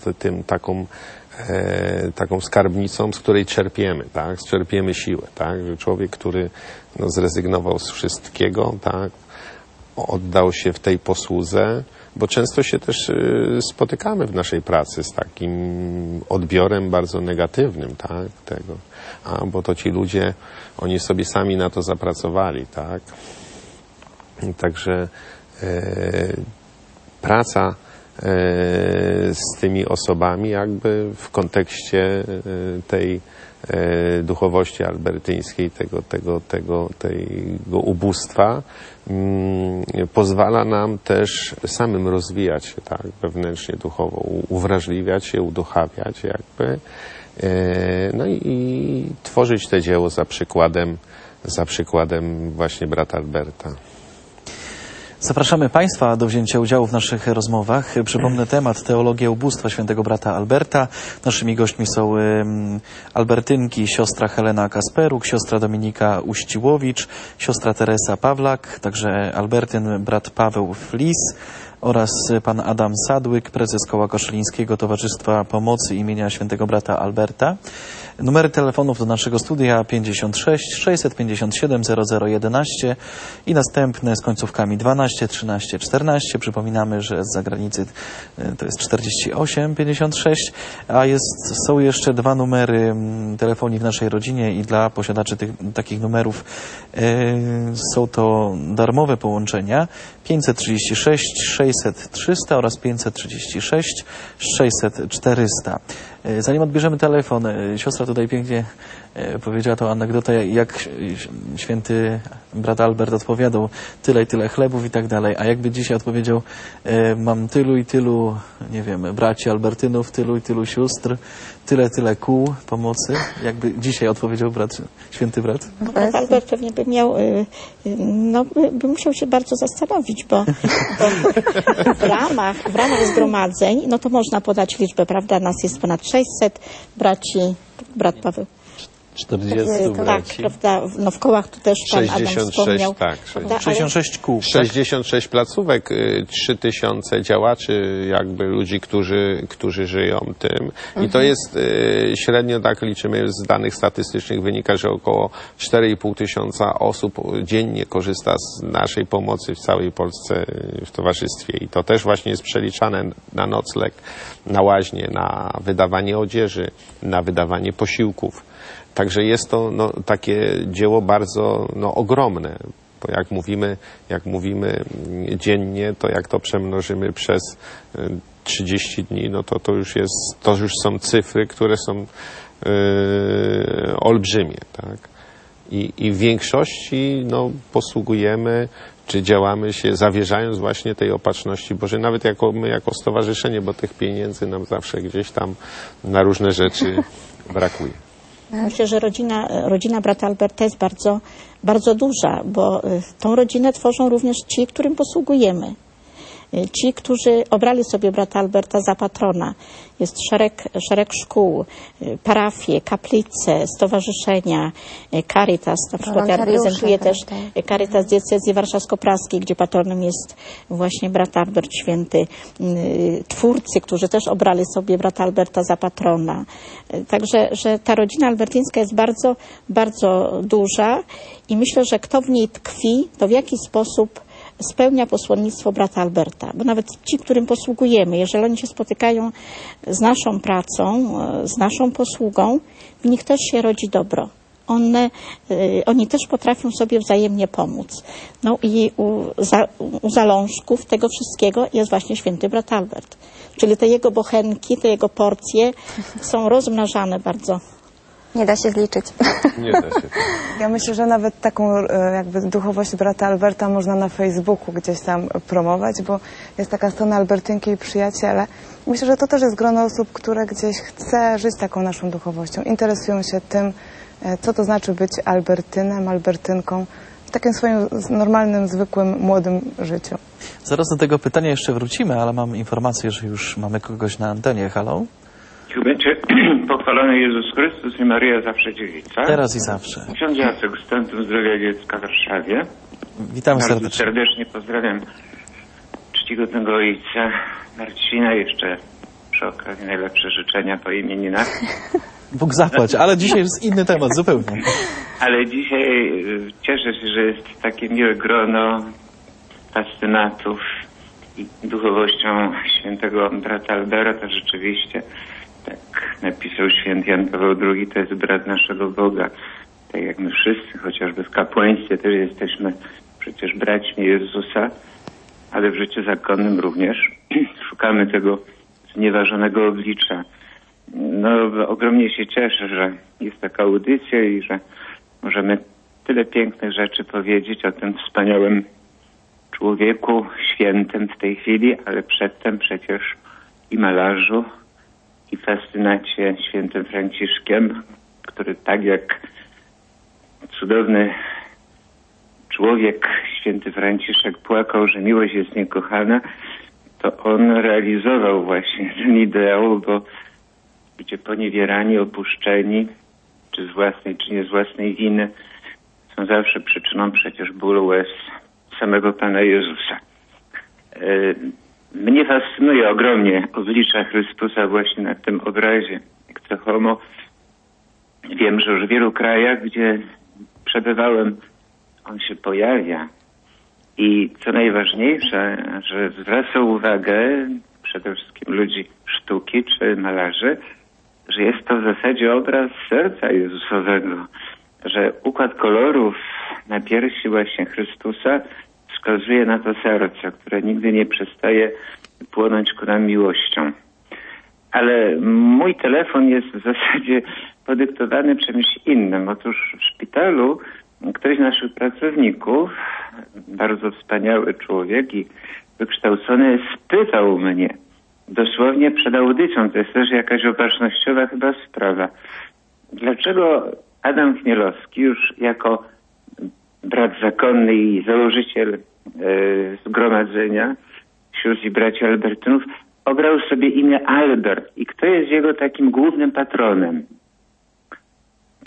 taką skarbnicą, z której czerpiemy, tak? Czerpiemy siłę, tak? Że człowiek, który no, zrezygnował z wszystkiego, tak? Oddał się w tej posłudze, bo często się też spotykamy w naszej pracy z takim odbiorem bardzo negatywnym, tak? Tego. Bo to ci ludzie, oni sobie sami na to zapracowali, tak? Także praca z tymi osobami jakby w kontekście tej duchowości albertyńskiej, tego ubóstwa pozwala nam też samym rozwijać się tak wewnętrznie duchowo, uwrażliwiać się, uduchawiać jakby, no i tworzyć te dzieło za przykładem właśnie brata Alberta. Zapraszamy Państwa do wzięcia udziału w naszych rozmowach. Przypomnę temat teologia ubóstwa świętego brata Alberta. Naszymi gośćmi są Albertynki, siostra Helena Kasperuk, siostra Dominika Uściłowicz, siostra Teresa Pawlak, także Albertyn brat Paweł Flis oraz pan Adam Sadłyk, prezes Koła Koszalińskiego Towarzystwa Pomocy imienia świętego brata Alberta. Numery telefonów do naszego studia 56 657 0011 i następne z końcówkami 12, 13, 14. Przypominamy, że z zagranicy to jest 48 56, a są jeszcze dwa numery telefonii w naszej rodzinie i dla posiadaczy takich numerów są to darmowe połączenia 536 600 300 oraz 536 600 400. Zanim odbierzemy telefon, siostra tutaj pięknie powiedziała tą anegdotę, jak święty brat Albert odpowiadał tyle i tyle chlebów i tak dalej, a jakby dzisiaj odpowiedział mam tylu i tylu, nie wiem, braci Albertynów, tylu i tylu sióstr, tyle kół pomocy, jakby dzisiaj odpowiedział święty brat? Brat Albert pewnie by miał, by musiał się bardzo zastanowić, bo w ramach zgromadzeń, to można podać liczbę, prawda, nas jest ponad 600 braci, brat Paweł. 40 Tak, Tak, braci. prawda, no w kołach tu też pan Adam 66, wspomniał. tak, prawda, ale- 66 kół. 66 placówek, 3000 działaczy, jakby ludzi, którzy żyją tym. I to jest średnio, tak liczymy, z danych statystycznych wynika, że około 4,5 tysiąca osób dziennie korzysta z naszej pomocy w całej Polsce w towarzystwie. I to też właśnie jest przeliczane na nocleg, na łaźnie, na wydawanie odzieży, na wydawanie posiłków. Także jest to takie dzieło bardzo ogromne. Bo jak mówimy dziennie, to jak to przemnożymy przez 30 dni, no to już są cyfry, które są olbrzymie, tak? I w większości posługujemy czy działamy się zawierzając właśnie tej opatrzności Bożej, nawet jako stowarzyszenie, bo tych pieniędzy nam zawsze gdzieś tam na różne rzeczy brakuje. Myślę, że rodzina brata Alberta jest bardzo, bardzo duża, bo tą rodzinę tworzą również ci, którym posługujemy. Ci, którzy obrali sobie brata Alberta za patrona. Jest szereg szkół, parafie, kaplice, stowarzyszenia, Caritas. Na przykład ja reprezentuję też Caritas Diecezji Warszawsko-Praskiej, gdzie patronem jest właśnie brat Albert Święty. Twórcy, którzy też obrali sobie brata Alberta za patrona. Także że ta rodzina albertyńska jest bardzo, bardzo duża i myślę, że kto w niej tkwi, to w jaki sposób spełnia posłannictwo brata Alberta. Bo nawet ci, którym posługujemy, jeżeli oni się spotykają z naszą pracą, z naszą posługą, w nich też się rodzi dobro. Oni też potrafią sobie wzajemnie pomóc. No i u zalążków tego wszystkiego jest właśnie święty brat Albert. Czyli te jego bochenki, te jego porcje są rozmnażane bardzo. Nie da się zliczyć. Nie da się. Ja myślę, że nawet taką jakby duchowość brata Alberta można na Facebooku gdzieś tam promować, bo jest taka strona Albertynki i przyjaciele. Myślę, że to też jest grono osób, które gdzieś chce żyć taką naszą duchowością. Interesują się tym, co to znaczy być Albertynem, Albertynką w takim swoim normalnym, zwykłym, młodym życiu. Zaraz do tego pytania jeszcze wrócimy, ale mam informację, że już mamy kogoś na antenie. Halo? Niech będzie pochwalony Jezus Chrystus i Maryja zawsze dziewica. Teraz i zawsze. Ksiądz Jacek z Centrum Zdrowia Dziecka w Warszawie. Witamy Bardzo serdecznie. serdecznie pozdrawiam czcigodnego ojca Marcina. Jeszcze przy okazji najlepsze życzenia po imieninach. Bóg zapłać, ale dzisiaj jest inny temat zupełnie. Ale dzisiaj cieszę się, że jest takie miłe grono fascynatów i duchowością świętego brata Alberta. Rzeczywiście, tak napisał święty Jan Paweł II, to jest brat naszego Boga. Tak jak my wszyscy, chociażby w kapłaństwie też jesteśmy przecież braćmi Jezusa, ale w życiu zakonnym również szukamy tego znieważonego oblicza. No, ogromnie się cieszę, że jest taka audycja i że możemy tyle pięknych rzeczy powiedzieć o tym wspaniałym człowieku, świętym w tej chwili, ale przedtem przecież i malarzu, i fascynacie świętym Franciszkiem, który tak jak cudowny człowiek, święty Franciszek, płakał, że miłość jest niekochana, to on realizował właśnie ten ideał, bo gdzie poniewierani, opuszczeni, czy z własnej, czy nie z własnej winy, są zawsze przyczyną przecież bólu łez samego Pana Jezusa. Mnie fascynuje ogromnie oblicza Chrystusa właśnie na tym obrazie Ecce Homo. Wiem, że już w wielu krajach, gdzie przebywałem, on się pojawia. I co najważniejsze, że zwraca uwagę przede wszystkim ludzi sztuki czy malarzy, że jest to w zasadzie obraz serca Jezusowego, że układ kolorów na piersi właśnie Chrystusa wskazuje na to serce, które nigdy nie przestaje płonąć ku nam miłością. Ale mój telefon jest w zasadzie podyktowany czymś innym. Otóż w szpitalu ktoś z naszych pracowników, bardzo wspaniały człowiek i wykształcony, spytał mnie, dosłownie przed audycją, to jest też jakaś opatrznościowa chyba sprawa, dlaczego Adam Chmielowski już jako brat zakonny i założyciel zgromadzenia sióstr i braci Albertynów obrał sobie imię Albert i kto jest jego takim głównym patronem?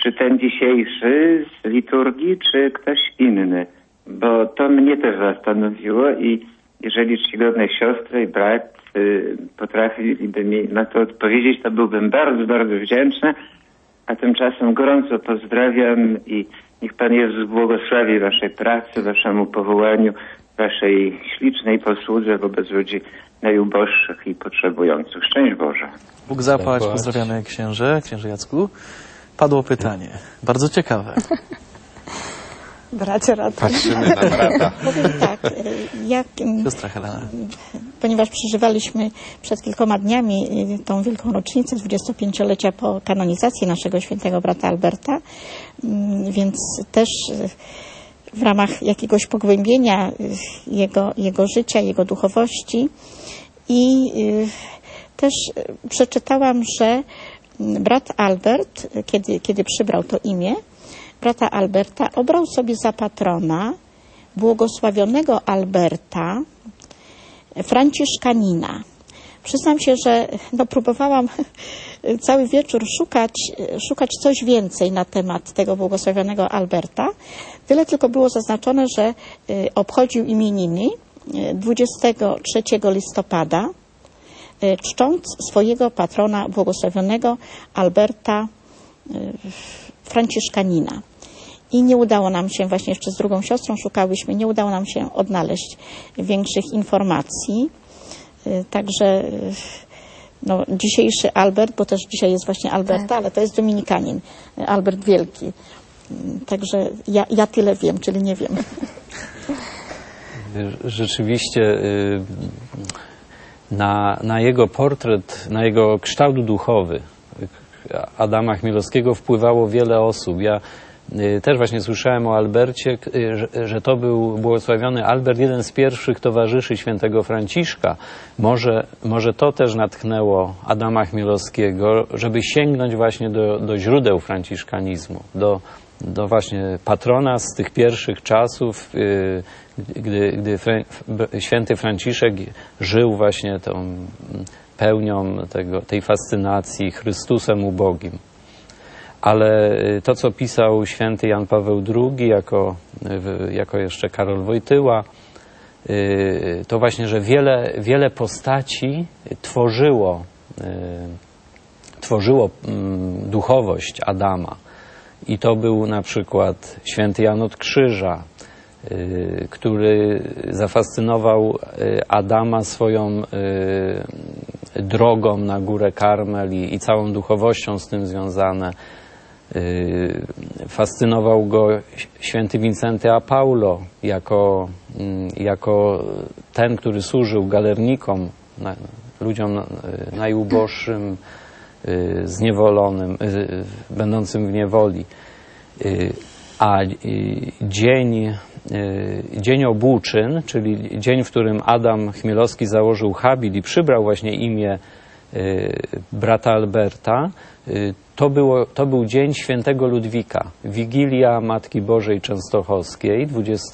czy ten dzisiejszy z liturgii, czy ktoś inny? Bo to mnie też zastanowiło i jeżeli czcigodne siostry i brat potrafiliby mi na to odpowiedzieć, to byłbym bardzo, bardzo wdzięczny. A tymczasem gorąco pozdrawiam i niech Pan Jezus błogosławi waszej pracy, waszemu powołaniu, waszej ślicznej posłudze wobec ludzi najuboższych i potrzebujących. Szczęść Boże. Bóg zapłać, pozdrawiamy księże Jacku. Padło pytanie, bardzo ciekawe. Bracie ratuj. Patrzymy na brata. Powiem tak, Siostra Helena. ponieważ przeżywaliśmy przed kilkoma dniami tą wielką rocznicę 25-lecia po kanonizacji naszego świętego brata Alberta, więc też w ramach jakiegoś pogłębienia jego życia, jego duchowości i też przeczytałam, że brat Albert, kiedy przybrał to imię, brata Alberta, obrał sobie za patrona błogosławionego Alberta, franciszkanina. Przyznam się, że próbowałam cały wieczór szukać coś więcej na temat tego błogosławionego Alberta. Tyle tylko było zaznaczone, że obchodził imieniny 23 listopada, czcząc swojego patrona błogosławionego Alberta franciszkanina. I nie udało nam się, właśnie jeszcze z drugą siostrą szukałyśmy, nie udało nam się odnaleźć większych informacji. Także dzisiejszy Albert, bo też dzisiaj jest właśnie Alberta, ale to jest dominikanin, Albert Wielki. Także ja tyle wiem, czyli nie wiem. Rzeczywiście na jego portret, na jego kształt duchowy Adama Chmielowskiego wpływało wiele osób. Ja też właśnie słyszałem o Albercie, że to był błogosławiony Albert, jeden z pierwszych towarzyszy świętego Franciszka. Może to też natchnęło Adama Chmielowskiego, żeby sięgnąć właśnie do źródeł franciszkanizmu, do właśnie patrona z tych pierwszych czasów, gdy święty Franciszek żył właśnie tą pełnią tej fascynacji Chrystusem ubogim. Ale to, co pisał święty Jan Paweł II jako jeszcze Karol Wojtyła, to właśnie, że wiele postaci tworzyło duchowość Adama. I to był na przykład święty Jan od Krzyża, który zafascynował Adama swoją drogą na górę Karmel i całą duchowością z tym związane. Fascynował go święty Wincenty a Paulo jako ten, który służył galernikom, ludziom najuboższym, zniewolonym, będącym w niewoli. A dzień obłóczyn, czyli dzień, w którym Adam Chmielowski założył habit i przybrał właśnie imię brata Alberta, to był dzień świętego Ludwika, Wigilia Matki Bożej Częstochowskiej,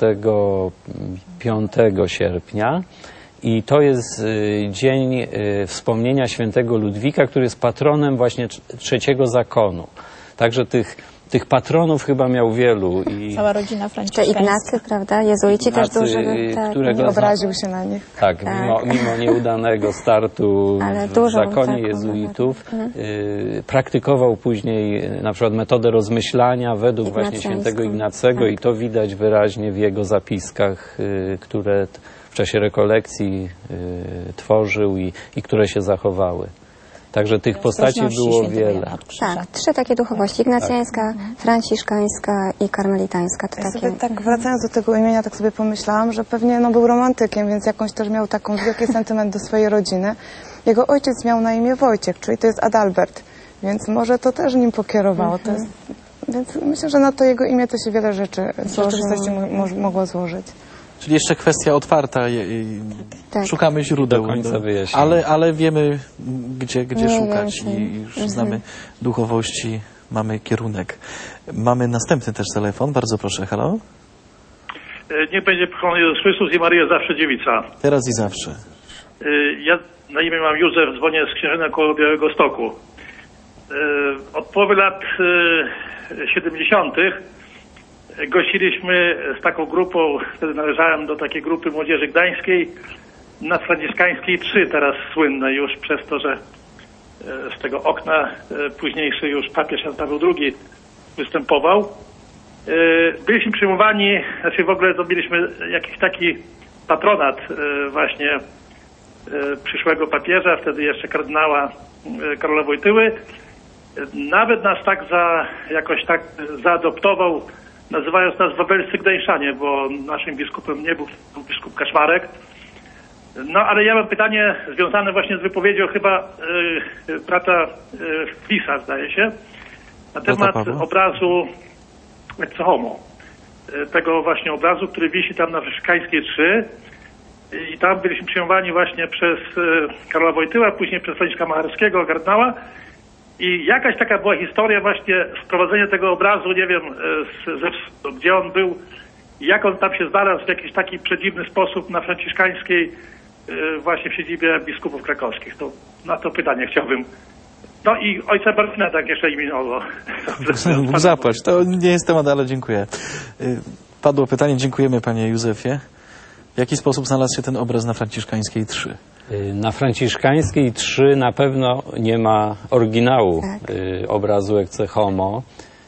25 sierpnia. I to jest dzień wspomnienia świętego Ludwika, który jest patronem właśnie trzeciego zakonu. Także tych patronów chyba miał wielu. Cała rodzina franciszkańska. Ignacy, prawda? Jezuici też dużo. Nie obraził się na nich. Tak, mimo nieudanego startu w zakonie jezuitów, praktykował później na przykład metodę rozmyślania według właśnie świętego Ignacego i to widać wyraźnie w jego zapiskach, które w czasie rekolekcji tworzył i które się zachowały. Także tych postaci było wiele. Tak, 3 takie duchowości. Ignacjańska, franciszkańska i karmelitańska. Tak wracając do tego imienia, tak sobie pomyślałam, że pewnie był romantykiem, więc jakąś też miał taką wielki sentyment do swojej rodziny. Jego ojciec miał na imię Wojciech, czyli to jest Adalbert, więc może to też nim pokierowało. Więc myślę, że na to jego imię to się wiele rzeczy z uroczystości mogło złożyć. Czyli jeszcze kwestia otwarta. Szukamy źródeł, do końca wyjaśnienia. ale wiemy, gdzie szukać i już znamy duchowości, mamy kierunek. Mamy następny też telefon. Bardzo proszę, halo. Niech będzie pochwalony Jezus Chrystus i Maryja zawsze dziewica. Teraz i zawsze. Ja na imię mam Józef, dzwonię z Księżyna koło Białego Stoku. Od połowy lat 70. Gościliśmy z taką grupą, wtedy należałem do takiej grupy młodzieży gdańskiej, na Franciszkańskiej 3, teraz słynne już przez to, że z tego okna późniejszy już papież Jan Paweł II występował. Byliśmy przyjmowani, znaczy w ogóle to mieliśmy jakiś taki patronat właśnie przyszłego papieża, wtedy jeszcze kardynała Karola Wojtyły. Nawet nas tak jakoś tak zaadoptował, nazywając nas wawelscy Gdańszanie, bo naszym biskupem nie był biskup Kaczmarek. No ale ja mam pytanie związane właśnie z wypowiedzią chyba brata Flisa, zdaje się, na temat obrazu Ecce Homo. Tego właśnie obrazu, który wisi tam na Franciszkańskiej 3. I tam byliśmy przyjmowani właśnie przez Karola Wojtyła, później przez Franciszka Macharskiego, kardynała. I jakaś taka była historia właśnie sprowadzenia tego obrazu, nie wiem, gdzie on był, jak on tam się znalazł w jakiś taki przedziwny sposób na Franciszkańskiej, właśnie w siedzibie biskupów krakowskich. To na to pytanie chciałbym. No i ojca Marcina tak jeszcze imieniowo. Bóg zapłać. To nie jest temat, ale dziękuję. Padło pytanie, dziękujemy panie Józefie. W jaki sposób znalazł się ten obraz na Franciszkańskiej 3? Na Franciszkańskiej 3 na pewno nie ma oryginału obrazu Ecce Homo.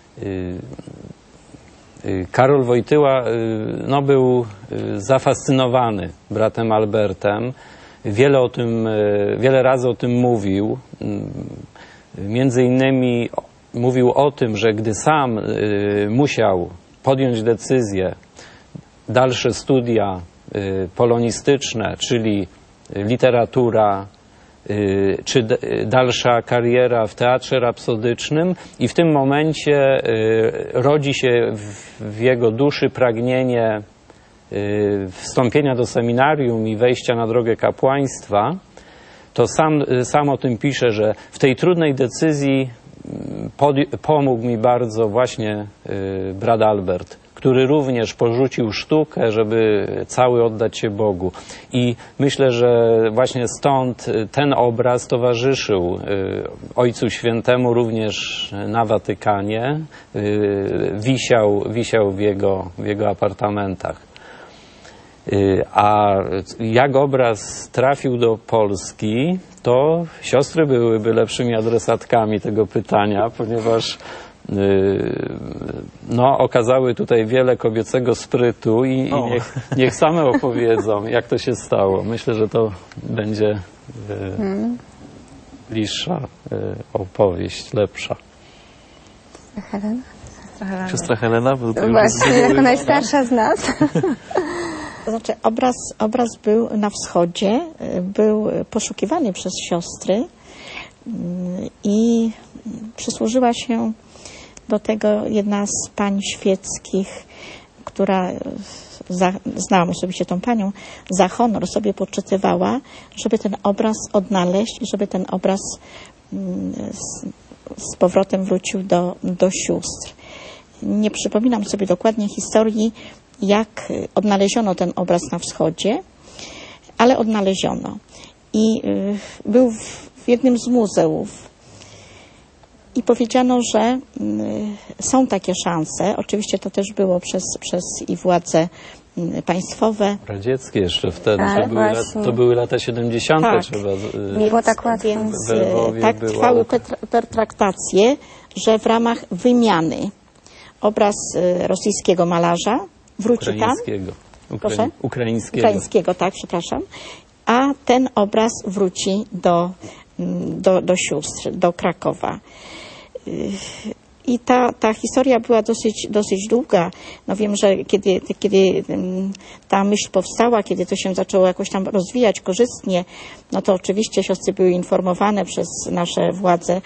Karol Wojtyła był zafascynowany bratem Albertem. Wiele razy o tym mówił. Między innymi mówił o tym, że gdy sam musiał podjąć decyzję, dalsze studia polonistyczne, czyli literatura, czy dalsza kariera w teatrze rapsodycznym, i w tym momencie rodzi się w jego duszy pragnienie wstąpienia do seminarium i wejścia na drogę kapłaństwa, to sam o tym pisze, że w tej trudnej decyzji pomógł mi bardzo właśnie brat Albert, który również porzucił sztukę, żeby cały oddać się Bogu. I myślę, że właśnie stąd ten obraz towarzyszył Ojcu Świętemu również na Watykanie, wisiał w jego apartamentach. A jak obraz trafił do Polski, to siostry byłyby lepszymi adresatkami tego pytania, ponieważ okazały tutaj wiele kobiecego sprytu i niech same opowiedzą, jak to się stało. Myślę, że to będzie bliższa opowieść, lepsza. Helena? Siostra Helena? Właśnie, jako najstarsza z nas. To znaczy obraz był na wschodzie, był poszukiwany przez siostry i przysłużyła się do tego jedna z pań świeckich, która, znałam osobiście tą panią, za honor sobie poczytywała, żeby ten obraz odnaleźć i żeby ten obraz z powrotem wrócił do sióstr. Nie przypominam sobie dokładnie historii, jak odnaleziono ten obraz na wschodzie, ale odnaleziono. I był w jednym z muzeów. I powiedziano, że są takie szanse. Oczywiście to też było przez i władze państwowe. Radzieckie jeszcze wtedy. To były lata 70. Tak. Trzeba. Nie było tak łatwo. Więc tak trwały pertraktacje, że w ramach wymiany obraz rosyjskiego malarza wróci tam. Proszę? Ukraińskiego, tak, przepraszam. A ten obraz wróci do sióstr, do Krakowa. I ta historia była dosyć długa. No wiem, że kiedy ta myśl powstała, kiedy to się zaczęło jakoś tam rozwijać korzystnie, no to oczywiście siostry były informowane przez nasze władze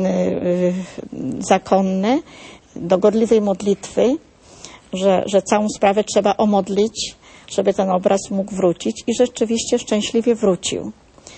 zakonne do gorliwej modlitwy, że całą sprawę trzeba omodlić, żeby ten obraz mógł wrócić, i rzeczywiście szczęśliwie wrócił.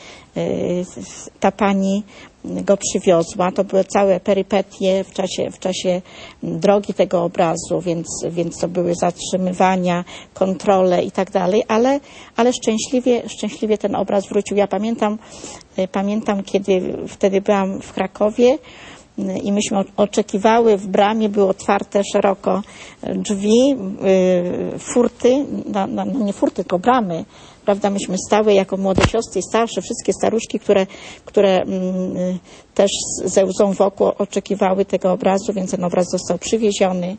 Ta pani go przywiozła, to były całe perypetie w czasie drogi tego obrazu, więc to były zatrzymywania, kontrole i tak dalej, ale szczęśliwie ten obraz wrócił. Ja pamiętam, kiedy wtedy byłam w Krakowie, i myśmy oczekiwały, w bramie były otwarte szeroko drzwi, furty, no nie furty, tylko bramy, prawda, myśmy stały jako młode siostry i starsze, wszystkie staruszki, które też ze łzą wokół oczekiwały tego obrazu, więc ten obraz został przywieziony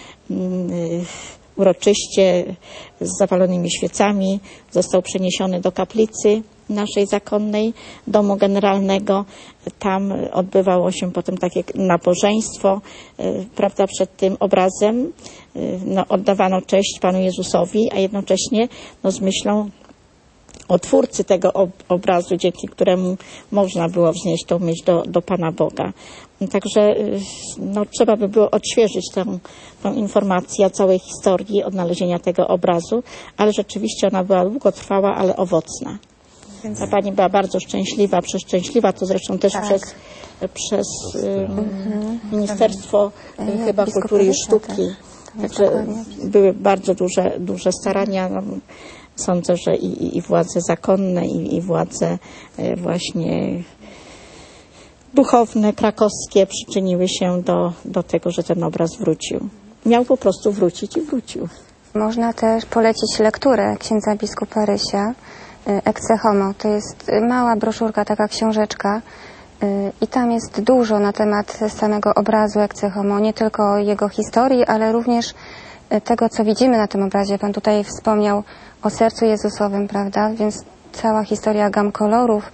uroczyście z zapalonymi świecami, został przeniesiony do kaplicy naszej zakonnej, domu generalnego. Tam odbywało się potem takie nabożeństwo, prawda, przed tym obrazem. No, oddawano cześć Panu Jezusowi, a jednocześnie z myślą o twórcy tego obrazu, dzięki któremu można było wznieść tą myśl do Pana Boga. Także trzeba by było odświeżyć tą informację o całej historii odnalezienia tego obrazu, ale rzeczywiście ona była długotrwała, ale owocna. Ta pani była bardzo szczęśliwa, przeszczęśliwa, to zresztą też przez Ministerstwo chyba Kultury i Sztuki. Także były bardzo duże starania. Sądzę, że i władze zakonne, i władze właśnie duchowne, krakowskie przyczyniły się do tego, że ten obraz wrócił. Miał po prostu wrócić i wrócił. Można też polecić lekturę księdza biskupa Rysia, Ecce Homo. To jest mała broszurka, taka książeczka i tam jest dużo na temat samego obrazu Ecce Homo, nie tylko jego historii, ale również tego, co widzimy na tym obrazie. Pan tutaj wspomniał o sercu Jezusowym, prawda? Więc cała historia gam kolorów,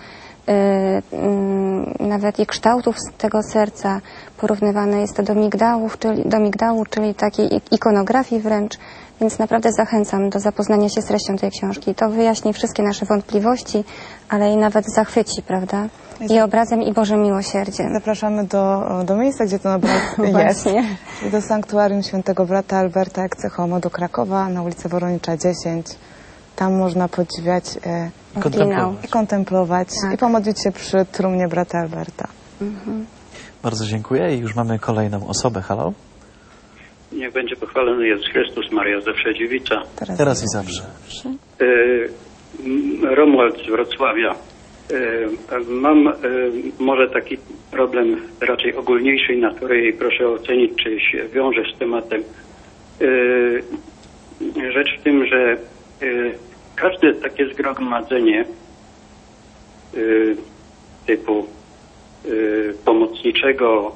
nawet i kształtów tego serca porównywane jest to do migdału, czyli takiej ikonografii wręcz. Więc naprawdę zachęcam do zapoznania się z treścią tej książki. To wyjaśni wszystkie nasze wątpliwości, ale i nawet zachwyci, prawda? I obrazem, i Bożym miłosierdziem. Zapraszamy do miejsca, gdzie ten obraz jest. Czyli do sanktuarium świętego brata Alberta Ecce Homo do Krakowa, na ulicę Woronicza 10. Tam można podziwiać i kontemplować i pomodlić się przy trumnie brata Alberta. Bardzo dziękuję i już mamy kolejną osobę. Halo? Niech będzie pochwalony Jezus Chrystus, Maria zawsze dziewica. Teraz i zawsze. Romuald z Wrocławia. Mam może taki problem raczej ogólniejszej natury i proszę ocenić, czy się wiąże z tematem. Rzecz w tym, że każde takie zgromadzenie typu pomocniczego,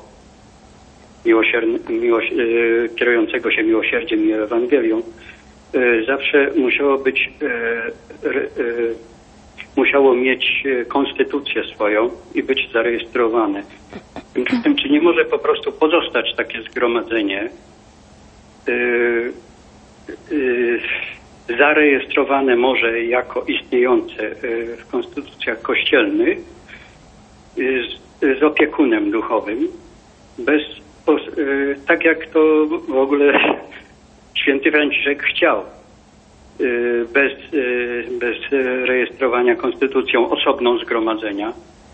kierującego się miłosierdziem i Ewangelią, zawsze musiało mieć konstytucję swoją i być zarejestrowane. Tymczasem, czy nie może po prostu pozostać takie zgromadzenie zarejestrowane może jako istniejące w konstytucjach kościelnych z opiekunem duchowym, tak jak to w ogóle święty Franciszek chciał, bez rejestrowania konstytucją osobną zgromadzenia.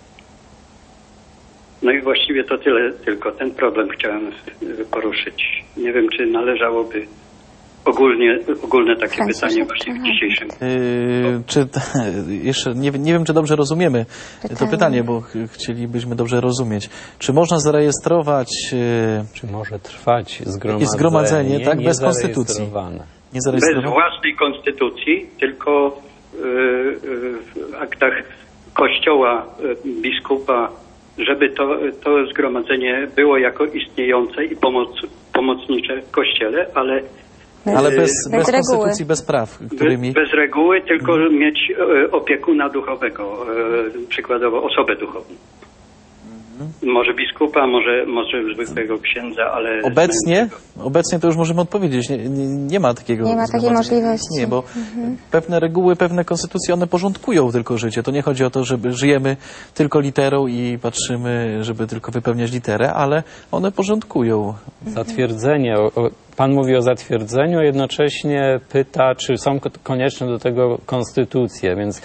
No i właściwie to tyle, tylko ten problem chciałem poruszyć. Nie wiem, czy należałoby ogólne takie pytanie właśnie w dzisiejszym. Jeszcze nie wiem, czy dobrze rozumiemy to pytanie, bo chcielibyśmy dobrze rozumieć. Czy można zarejestrować... Czy może trwać zgromadzenie tak, bez konstytucji? Bez własnej konstytucji, tylko w aktach kościoła, biskupa, żeby to zgromadzenie było jako istniejące i pomocnicze w kościele, ale bez konstytucji, bez praw, którymi... Bez reguły, tylko mieć opiekuna duchowego, przykładowo osobę duchową. Może biskupa, może zwykłego księdza, ale... Obecnie to już możemy odpowiedzieć. Nie ma takiego... Nie ma takiej możliwości. Nie, bo pewne reguły, pewne konstytucje, one porządkują tylko życie. To nie chodzi o to, że żyjemy tylko literą i patrzymy, żeby tylko wypełniać literę, ale one porządkują. Zatwierdzenie. Pan mówi o zatwierdzeniu, a jednocześnie pyta, czy są konieczne do tego konstytucje, więc...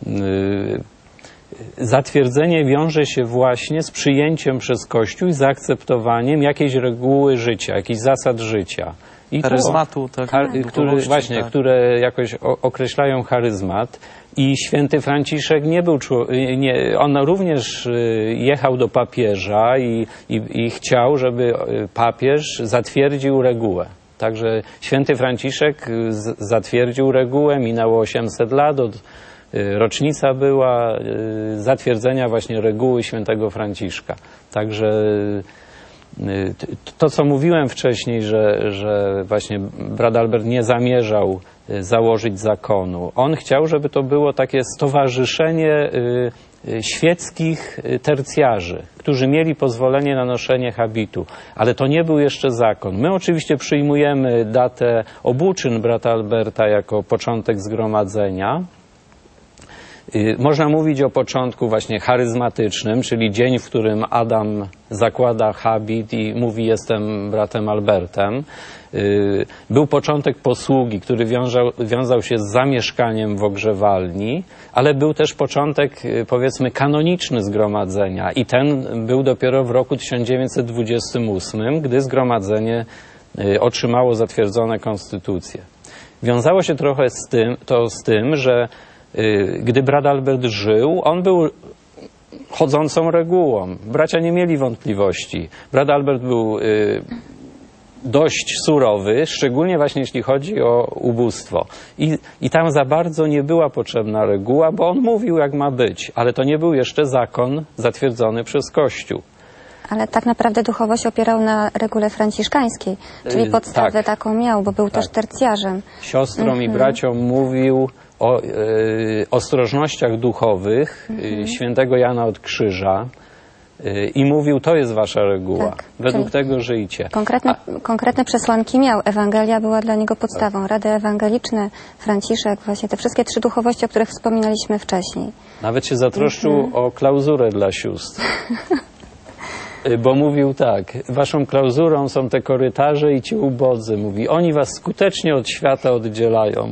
Zatwierdzenie wiąże się właśnie z przyjęciem przez Kościół i zaakceptowaniem jakiejś reguły życia, jakichś zasad życia. I charyzmatu, tak, duchowości, które jakoś określają charyzmat. I święty Franciszek nie był on również jechał do papieża i chciał, żeby papież zatwierdził regułę. Także święty Franciszek zatwierdził regułę, minęło 800 lat, rocznica była zatwierdzenia właśnie reguły świętego Franciszka. Także to, co mówiłem wcześniej, że właśnie brat Albert nie zamierzał założyć zakonu. On chciał, żeby to było takie stowarzyszenie świeckich tercjarzy, którzy mieli pozwolenie na noszenie habitu, ale to nie był jeszcze zakon. My oczywiście przyjmujemy datę obłóczyn brata Alberta jako początek zgromadzenia. Można mówić o początku właśnie charyzmatycznym, czyli dzień, w którym Adam zakłada habit i mówi: jestem bratem Albertem. Był początek posługi, który wiązał się z zamieszkaniem w ogrzewalni, ale był też początek, powiedzmy, kanoniczny zgromadzenia i ten był dopiero w roku 1928, gdy zgromadzenie otrzymało zatwierdzone konstytucję. Wiązało się trochę z tym, że gdy brat Albert żył, on był chodzącą regułą. Bracia nie mieli wątpliwości. Brat Albert był dość surowy, szczególnie właśnie jeśli chodzi o ubóstwo. I tam za bardzo nie była potrzebna reguła, bo on mówił, jak ma być, ale to nie był jeszcze zakon zatwierdzony przez Kościół. Ale tak naprawdę duchowość opierał na regule franciszkańskiej, czyli podstawę taką miał, bo był też tercjarzem. Siostrom i braciom mówił o ostrożnościach duchowych świętego Jana od Krzyża i mówił: to jest wasza reguła, według tego żyjcie. Konkretne przesłanki miał. Ewangelia była dla niego podstawą. Rady ewangeliczne, Franciszek, właśnie te wszystkie trzy duchowości, o których wspominaliśmy wcześniej. Nawet się zatroszczył o klauzurę dla sióstr. Bo mówił tak: waszą klauzurą są te korytarze i ci ubodzy. Mówi: oni was skutecznie od świata oddzielają.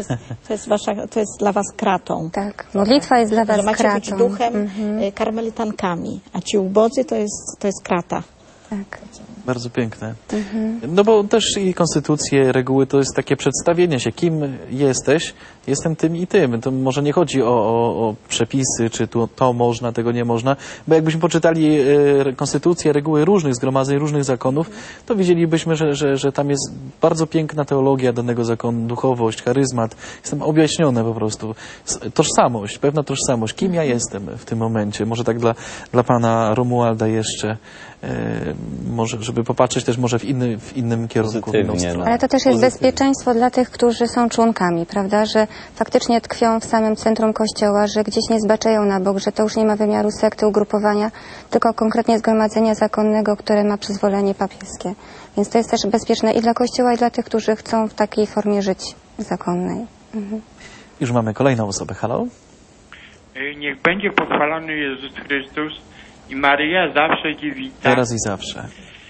To jest dla was kratą. Tak, modlitwa jest dla was że macie kratą. być duchem karmelitankami, a ci ubodzy to jest krata. Tak. Bardzo piękne. No bo też i konstytucje, reguły to jest takie przedstawienie się, kim jesteś, jestem tym i tym. To może nie chodzi o przepisy, czy to można, tego nie można, bo jakbyśmy poczytali konstytucje, reguły różnych zgromadzeń, różnych zakonów, to widzielibyśmy, że tam jest bardzo piękna teologia danego zakonu, duchowość, charyzmat. Jest tam objaśnione po prostu. Tożsamość, pewna tożsamość. Kim ja jestem w tym momencie? Może tak dla pana Romualda jeszcze, może, żeby popatrzeć też może w innym kierunku. Ale to też jest bezpieczeństwo dla tych, którzy są członkami, prawda? Że faktycznie tkwią w samym centrum Kościoła, że gdzieś nie zbaczeją na bok, że to już nie ma wymiaru sekty, ugrupowania, tylko konkretnie zgromadzenia zakonnego, które ma przyzwolenie papieskie. Więc to jest też bezpieczne i dla Kościoła, i dla tych, którzy chcą w takiej formie żyć zakonnej. Już mamy kolejną osobę. Halo? Niech będzie pochwalony Jezus Chrystus i Maryja zawsze dziewica. Teraz i zawsze.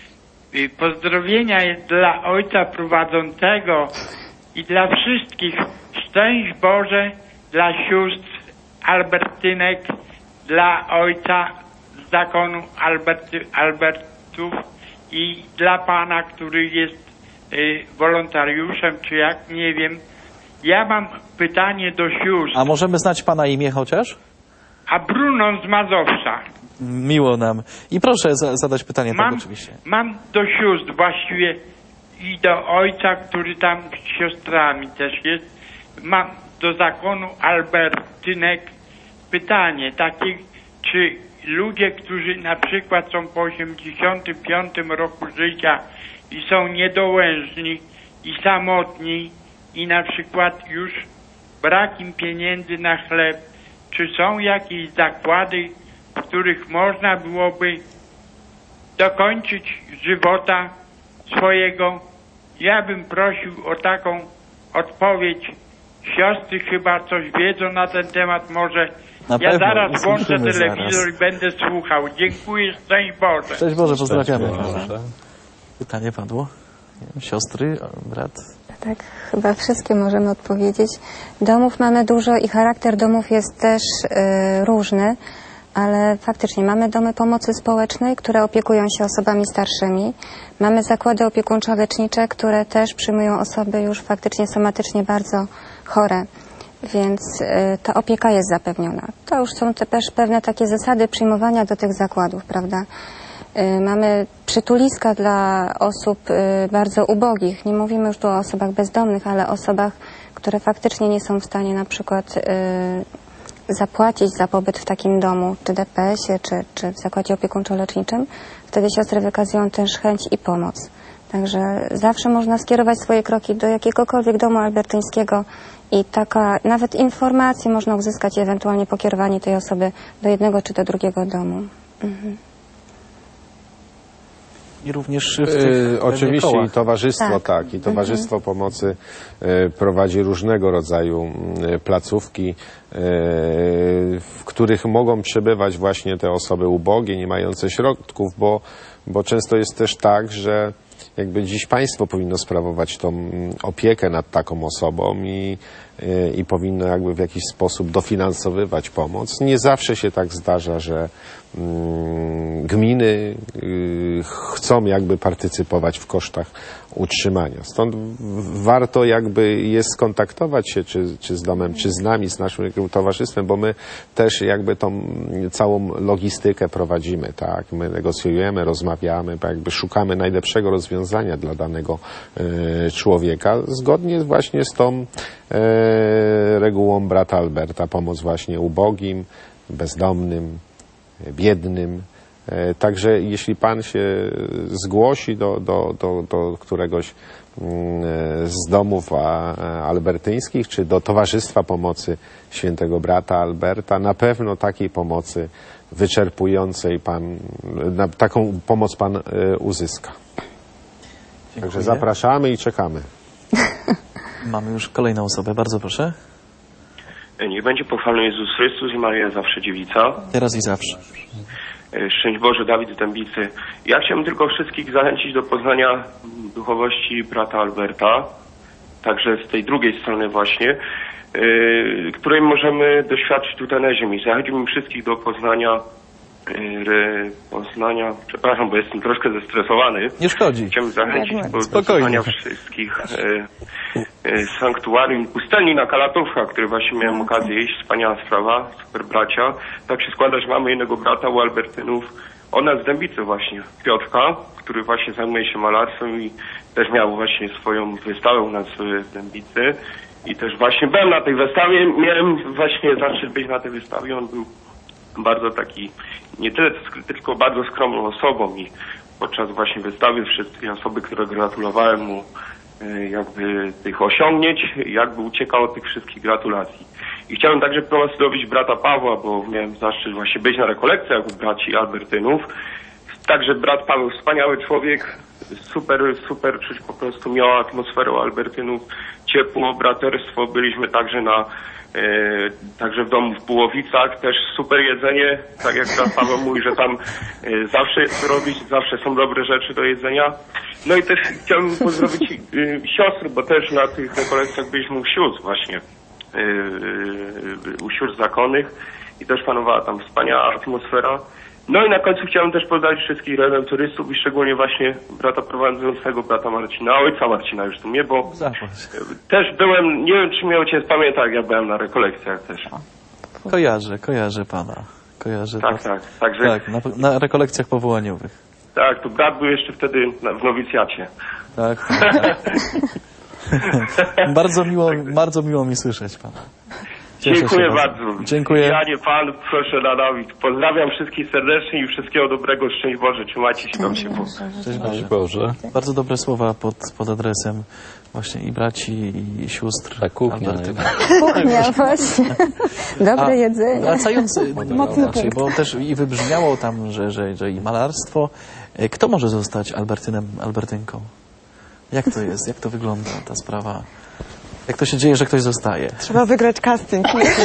Pozdrowienia dla Ojca Prowadzącego i dla wszystkich. Szczęść Boże dla sióstr Albertynek, dla Ojca z zakonu Albertów i dla Pana, który jest wolontariuszem, czy jak, nie wiem. Ja mam pytanie do sióstr. A możemy znać Pana imię chociaż? A Bruno z Mazowsza. Miło nam. I proszę zadać pytanie, tak oczywiście. Mam do sióstr właściwie i do ojca, który tam z siostrami też jest. Mam do zakonu Albertynek pytanie takie, czy ludzie, którzy na przykład są po 85 roku życia i są niedołężni i samotni i na przykład już brak im pieniędzy na chleb, czy są jakieś zakłady, w których można byłoby dokończyć żywota swojego? Ja bym prosił o taką odpowiedź. Siostry chyba coś wiedzą na ten temat, może. Ja zaraz włączę telewizor i będę słuchał. Dziękuję, szczęść Boże. Szczęść Boże, pozdrawiamy. Pytanie padło? Siostry, brat? Tak, chyba wszystkie możemy odpowiedzieć. Domów mamy dużo i charakter domów jest też różny. ale faktycznie mamy domy pomocy społecznej, które opiekują się osobami starszymi. Mamy zakłady opiekuńczo-lecznicze, które też przyjmują osoby już faktycznie somatycznie bardzo chore, więc ta opieka jest zapewniona. To już są też pewne takie zasady przyjmowania do tych zakładów, prawda? Mamy przytuliska dla osób bardzo ubogich. Nie mówimy już tu o osobach bezdomnych, ale o osobach, które faktycznie nie są w stanie na przykład zapłacić za pobyt w takim domu, czy DPS-ie, czy w zakładzie opiekuńczo-leczniczym. Wtedy siostry wykazują też chęć i pomoc. Także zawsze można skierować swoje kroki do jakiegokolwiek domu albertyńskiego i taka nawet informacje można uzyskać i ewentualnie pokierowanie tej osoby do jednego czy do drugiego domu. I również w tych oczywiście kołach. i towarzystwo, tak, i towarzystwo pomocy prowadzi różnego rodzaju placówki, w których mogą przebywać właśnie te osoby ubogie, nie mające środków, bo często jest też tak, że jakby dziś państwo powinno sprawować tą opiekę nad taką osobą i powinno jakby w jakiś sposób dofinansowywać pomoc. Nie zawsze się tak zdarza, że gminy chcą jakby partycypować w kosztach utrzymania. Stąd warto jakby jest skontaktować się czy z domem, czy z nami, z naszym towarzystwem, bo my też jakby tą całą logistykę prowadzimy, tak? My negocjujemy, rozmawiamy, jakby szukamy najlepszego rozwiązania dla danego człowieka, zgodnie właśnie z tą regułą brata Alberta, pomoc właśnie ubogim, bezdomnym, biednym. Także jeśli pan się zgłosi do któregoś z domów albertyńskich, czy do Towarzystwa Pomocy Świętego Brata Alberta, na pewno takiej pomocy wyczerpującej taką pomoc pan uzyska. Dziękuję. Także zapraszamy i czekamy. Mamy już kolejną osobę, bardzo proszę. Niech będzie pochwalony Jezus Chrystus i Maryja zawsze dziewica. Teraz i zawsze. Szczęść Boże, Dawid z Dębicy. Ja chciałbym tylko wszystkich zachęcić do poznania duchowości brata Alberta, także z tej drugiej strony właśnie, której możemy doświadczyć tutaj na ziemi. Zachęciłbym wszystkich do poznania, przepraszam, bo jestem troszkę zestresowany. Nie szkodzi. Chciałbym zachęcić do poznania wszystkich sanktuarium pustelni na Kalatówkach, który właśnie miałem okazję iść, wspaniała sprawa, super bracia. Tak się składa, że mamy jednego brata u Albertynów, od nas z Dębicy właśnie, Piotrka, który właśnie zajmuje się malarstwem i też miał właśnie swoją wystawę u nas w Dębicy. I też właśnie byłem na tej wystawie, miałem właśnie zaszczyt być na tej wystawie, on był bardzo taki, nie tyle skryty, tylko bardzo skromną osobą i podczas właśnie wystawy wszystkie osoby, które gratulowałem mu jakby tych osiągnięć, jakby uciekał od tych wszystkich gratulacji. I chciałem także prowadzić brata Pawła, bo miałem zaszczyt właśnie być na rekolekcjach u braci Albertynów. Także brat Paweł, wspaniały człowiek, super czuć po prostu miał atmosferę Albertynów, ciepło, braterstwo, byliśmy także także w domu w Bułowicach, też super jedzenie, tak jak brat Paweł mówi, że tam zawsze jest co robić, zawsze są dobre rzeczy do jedzenia. No i też chciałbym pozdrowić siostry, bo też na tych rekolekcjach byliśmy u sióstr właśnie, u sióstr zakonnych i też panowała tam wspaniała atmosfera. No i na końcu chciałem też pozdrowić wszystkich redemptorystów i szczególnie właśnie brata prowadzącego, brata Marcina, ojca Marcina już tu nie, bo też byłem, nie wiem czy mnie ojciec pamięta, jak ja byłem na rekolekcjach też. Kojarzę pana. Tak, także... Tak, na rekolekcjach powołaniowych. Tak, to brat był jeszcze wtedy w nowicjacie. Tak. Bardzo miło mi słyszeć pana. Dziękuję bardzo. Dziękuję. Janie, pan, proszę na Dawid. Pozdrawiam wszystkich serdecznie i wszystkiego dobrego. Szczęść Boże. Trzymajcie się tam ciepło. Szczęść Boże. Bardzo dobre słowa pod adresem właśnie i braci, i sióstr. Ta kuchnia. Kuchnia, właśnie. Dobre jedzenie. Wracając, bo też i wybrzmiało tam, że i malarstwo. Kto może zostać Albertynem, Albertynką? Jak to jest? Jak to wygląda ta sprawa? Jak to się dzieje, że ktoś zostaje? Trzeba wygrać casting.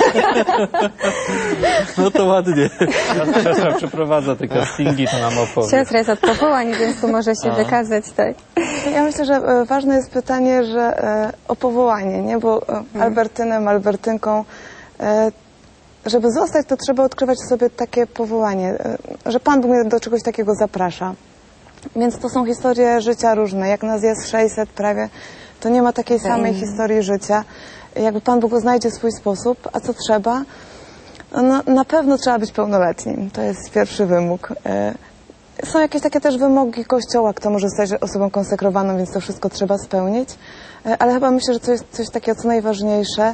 No to ładnie. Siostra przeprowadza te castingi, to nam opowie. Siostra jest od powołań, więc tu może się wykazać, tak. Ja myślę, że ważne jest pytanie, że o powołanie, nie? Bo Albertynem, Albertynką żeby zostać, to trzeba odkrywać w sobie takie powołanie, że Pan Bóg mnie do czegoś takiego zaprasza. Więc to są historie życia różne. Jak nas jest 600 prawie, to nie ma takiej samej historii życia. Jakby Pan Bóg znajdzie swój sposób, a co trzeba? No, na pewno trzeba być pełnoletnim. To jest pierwszy wymóg. Są jakieś takie też wymogi Kościoła, kto może zostać osobą konsekrowaną, więc to wszystko trzeba spełnić. Ale chyba myślę, że to jest coś takiego, co najważniejsze,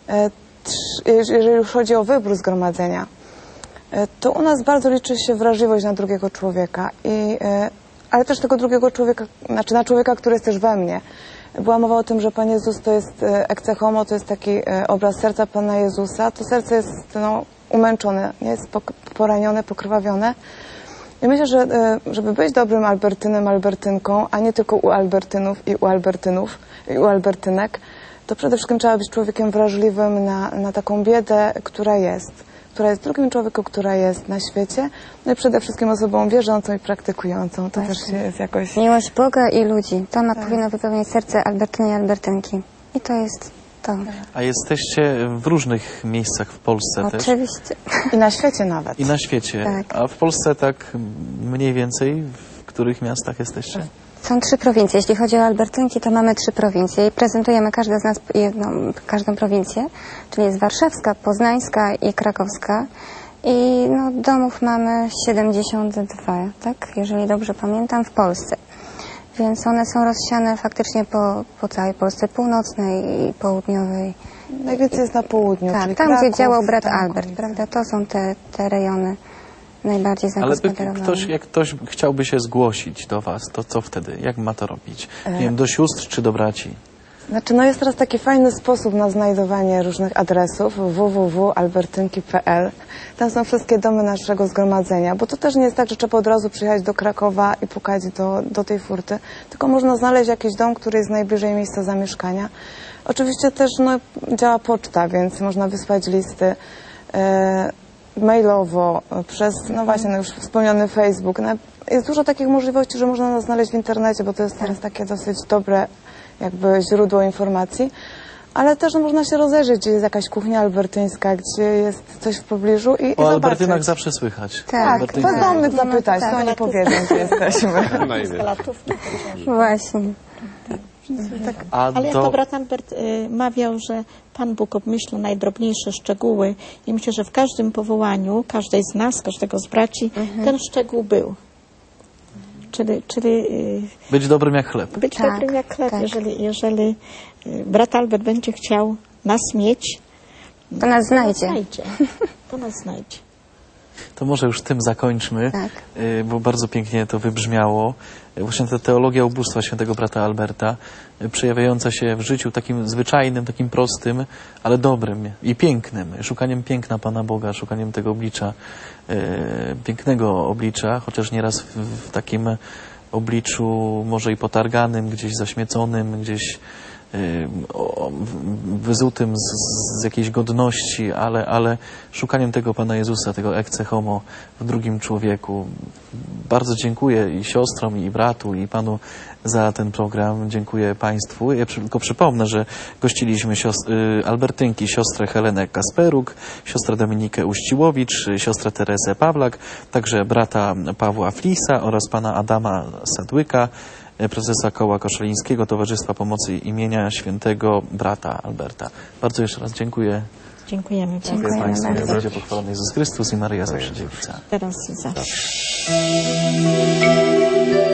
jeżeli już chodzi o wybór zgromadzenia. To u nas bardzo liczy się wrażliwość na drugiego człowieka, ale też tego drugiego człowieka, znaczy na człowieka, który jest też we mnie. Była mowa o tym, że Pan Jezus to jest ecce homo, to jest taki obraz serca Pana Jezusa. To serce jest umęczone, jest poranione, pokrwawione. I myślę, że żeby być dobrym Albertynem, Albertynką, a nie tylko u Albertynów i u Albertynek, to przede wszystkim trzeba być człowiekiem wrażliwym na taką biedę, która jest drugim człowieku, która jest na świecie, no i przede wszystkim osobą wierzącą i praktykującą. To też jest jakoś... Miłość Boga i ludzi. To powinno wypełniać serce Albertyny i Albertynki. I to jest to. A jesteście w różnych miejscach w Polsce też? Oczywiście. I na świecie nawet. I na świecie. Tak. A w Polsce tak mniej więcej w których miastach jesteście? Są 3 prowincje. Jeśli chodzi o Albertynki, to mamy 3 prowincje i prezentujemy każda z nas każdą prowincję, czyli jest warszawska, poznańska i krakowska. I domów mamy 72, tak? Jeżeli dobrze pamiętam, w Polsce. Więc one są rozsiane faktycznie po całej Polsce północnej i południowej. Najwięcej jest na południu. Tak, czyli tam Kraków, gdzie działał brat tam Albert, okolice. prawda? To są te rejony najbardziej zagospodarowane. Ale jak ktoś chciałby się zgłosić do was, to co wtedy? Jak ma to robić? Nie wiem, do sióstr czy do braci? Znaczy, jest teraz taki fajny sposób na znajdowanie różnych adresów www.albertynki.pl. Tam są wszystkie domy naszego zgromadzenia, bo to też nie jest tak, że trzeba od razu przyjechać do Krakowa i pukać do tej furty, tylko można znaleźć jakiś dom, który jest najbliżej miejsca zamieszkania. Oczywiście też działa poczta, więc można wysłać listy mailowo, przez, właśnie już wspomniany Facebook. Jest dużo takich możliwości, że można nas znaleźć w internecie, bo to jest teraz takie dosyć dobre jakby źródło informacji, ale też można się rozejrzeć, gdzie jest jakaś kuchnia albertyńska, gdzie jest coś w pobliżu i O Albertynach zobaczyć. zawsze słychać. Tak, bezdomnych zapytać, to oni powiedzą, gdzie jesteśmy. Właśnie. Ale jak to brat Albert mawiał, że Pan Bóg obmyśla najdrobniejsze szczegóły i myślę, że w każdym powołaniu, każdej z nas, każdego z braci, ten szczegół był. Czyli być dobrym jak chleb. Być dobrym jak chleb. Tak. Jeżeli brat Albert będzie chciał nas mieć, to nas znajdzie. To nas znajdzie. To może już tym zakończmy, bo bardzo pięknie to wybrzmiało. Właśnie ta teologia ubóstwa świętego brata Alberta, przejawiająca się w życiu takim zwyczajnym, takim prostym, ale dobrym i pięknym. Szukaniem piękna Pana Boga, szukaniem tego oblicza, pięknego oblicza, chociaż nieraz w takim obliczu może i potarganym, gdzieś zaśmieconym, gdzieś wyzutym z jakiejś godności, ale szukaniem tego Pana Jezusa, tego ecce homo w drugim człowieku. Bardzo dziękuję i siostrom, i bratu, i Panu za ten program. Dziękuję Państwu. Ja tylko przypomnę, że gościliśmy Albertynki, siostrę Helenę Kasperuk, siostrę Dominikę Uściłowicz, siostrę Teresę Pawlak, także brata Pawła Flisa oraz pana Adama Sadłyka, prezesa Koła Koszalińskiego Towarzystwa Pomocy imienia świętego brata Alberta. Bardzo jeszcze raz dziękuję. Dziękujemy. Dziękuję Państwu. Niech będzie pochwalony Jezus Chrystus i Maryja zawsze dziewica. Teraz i zawsze.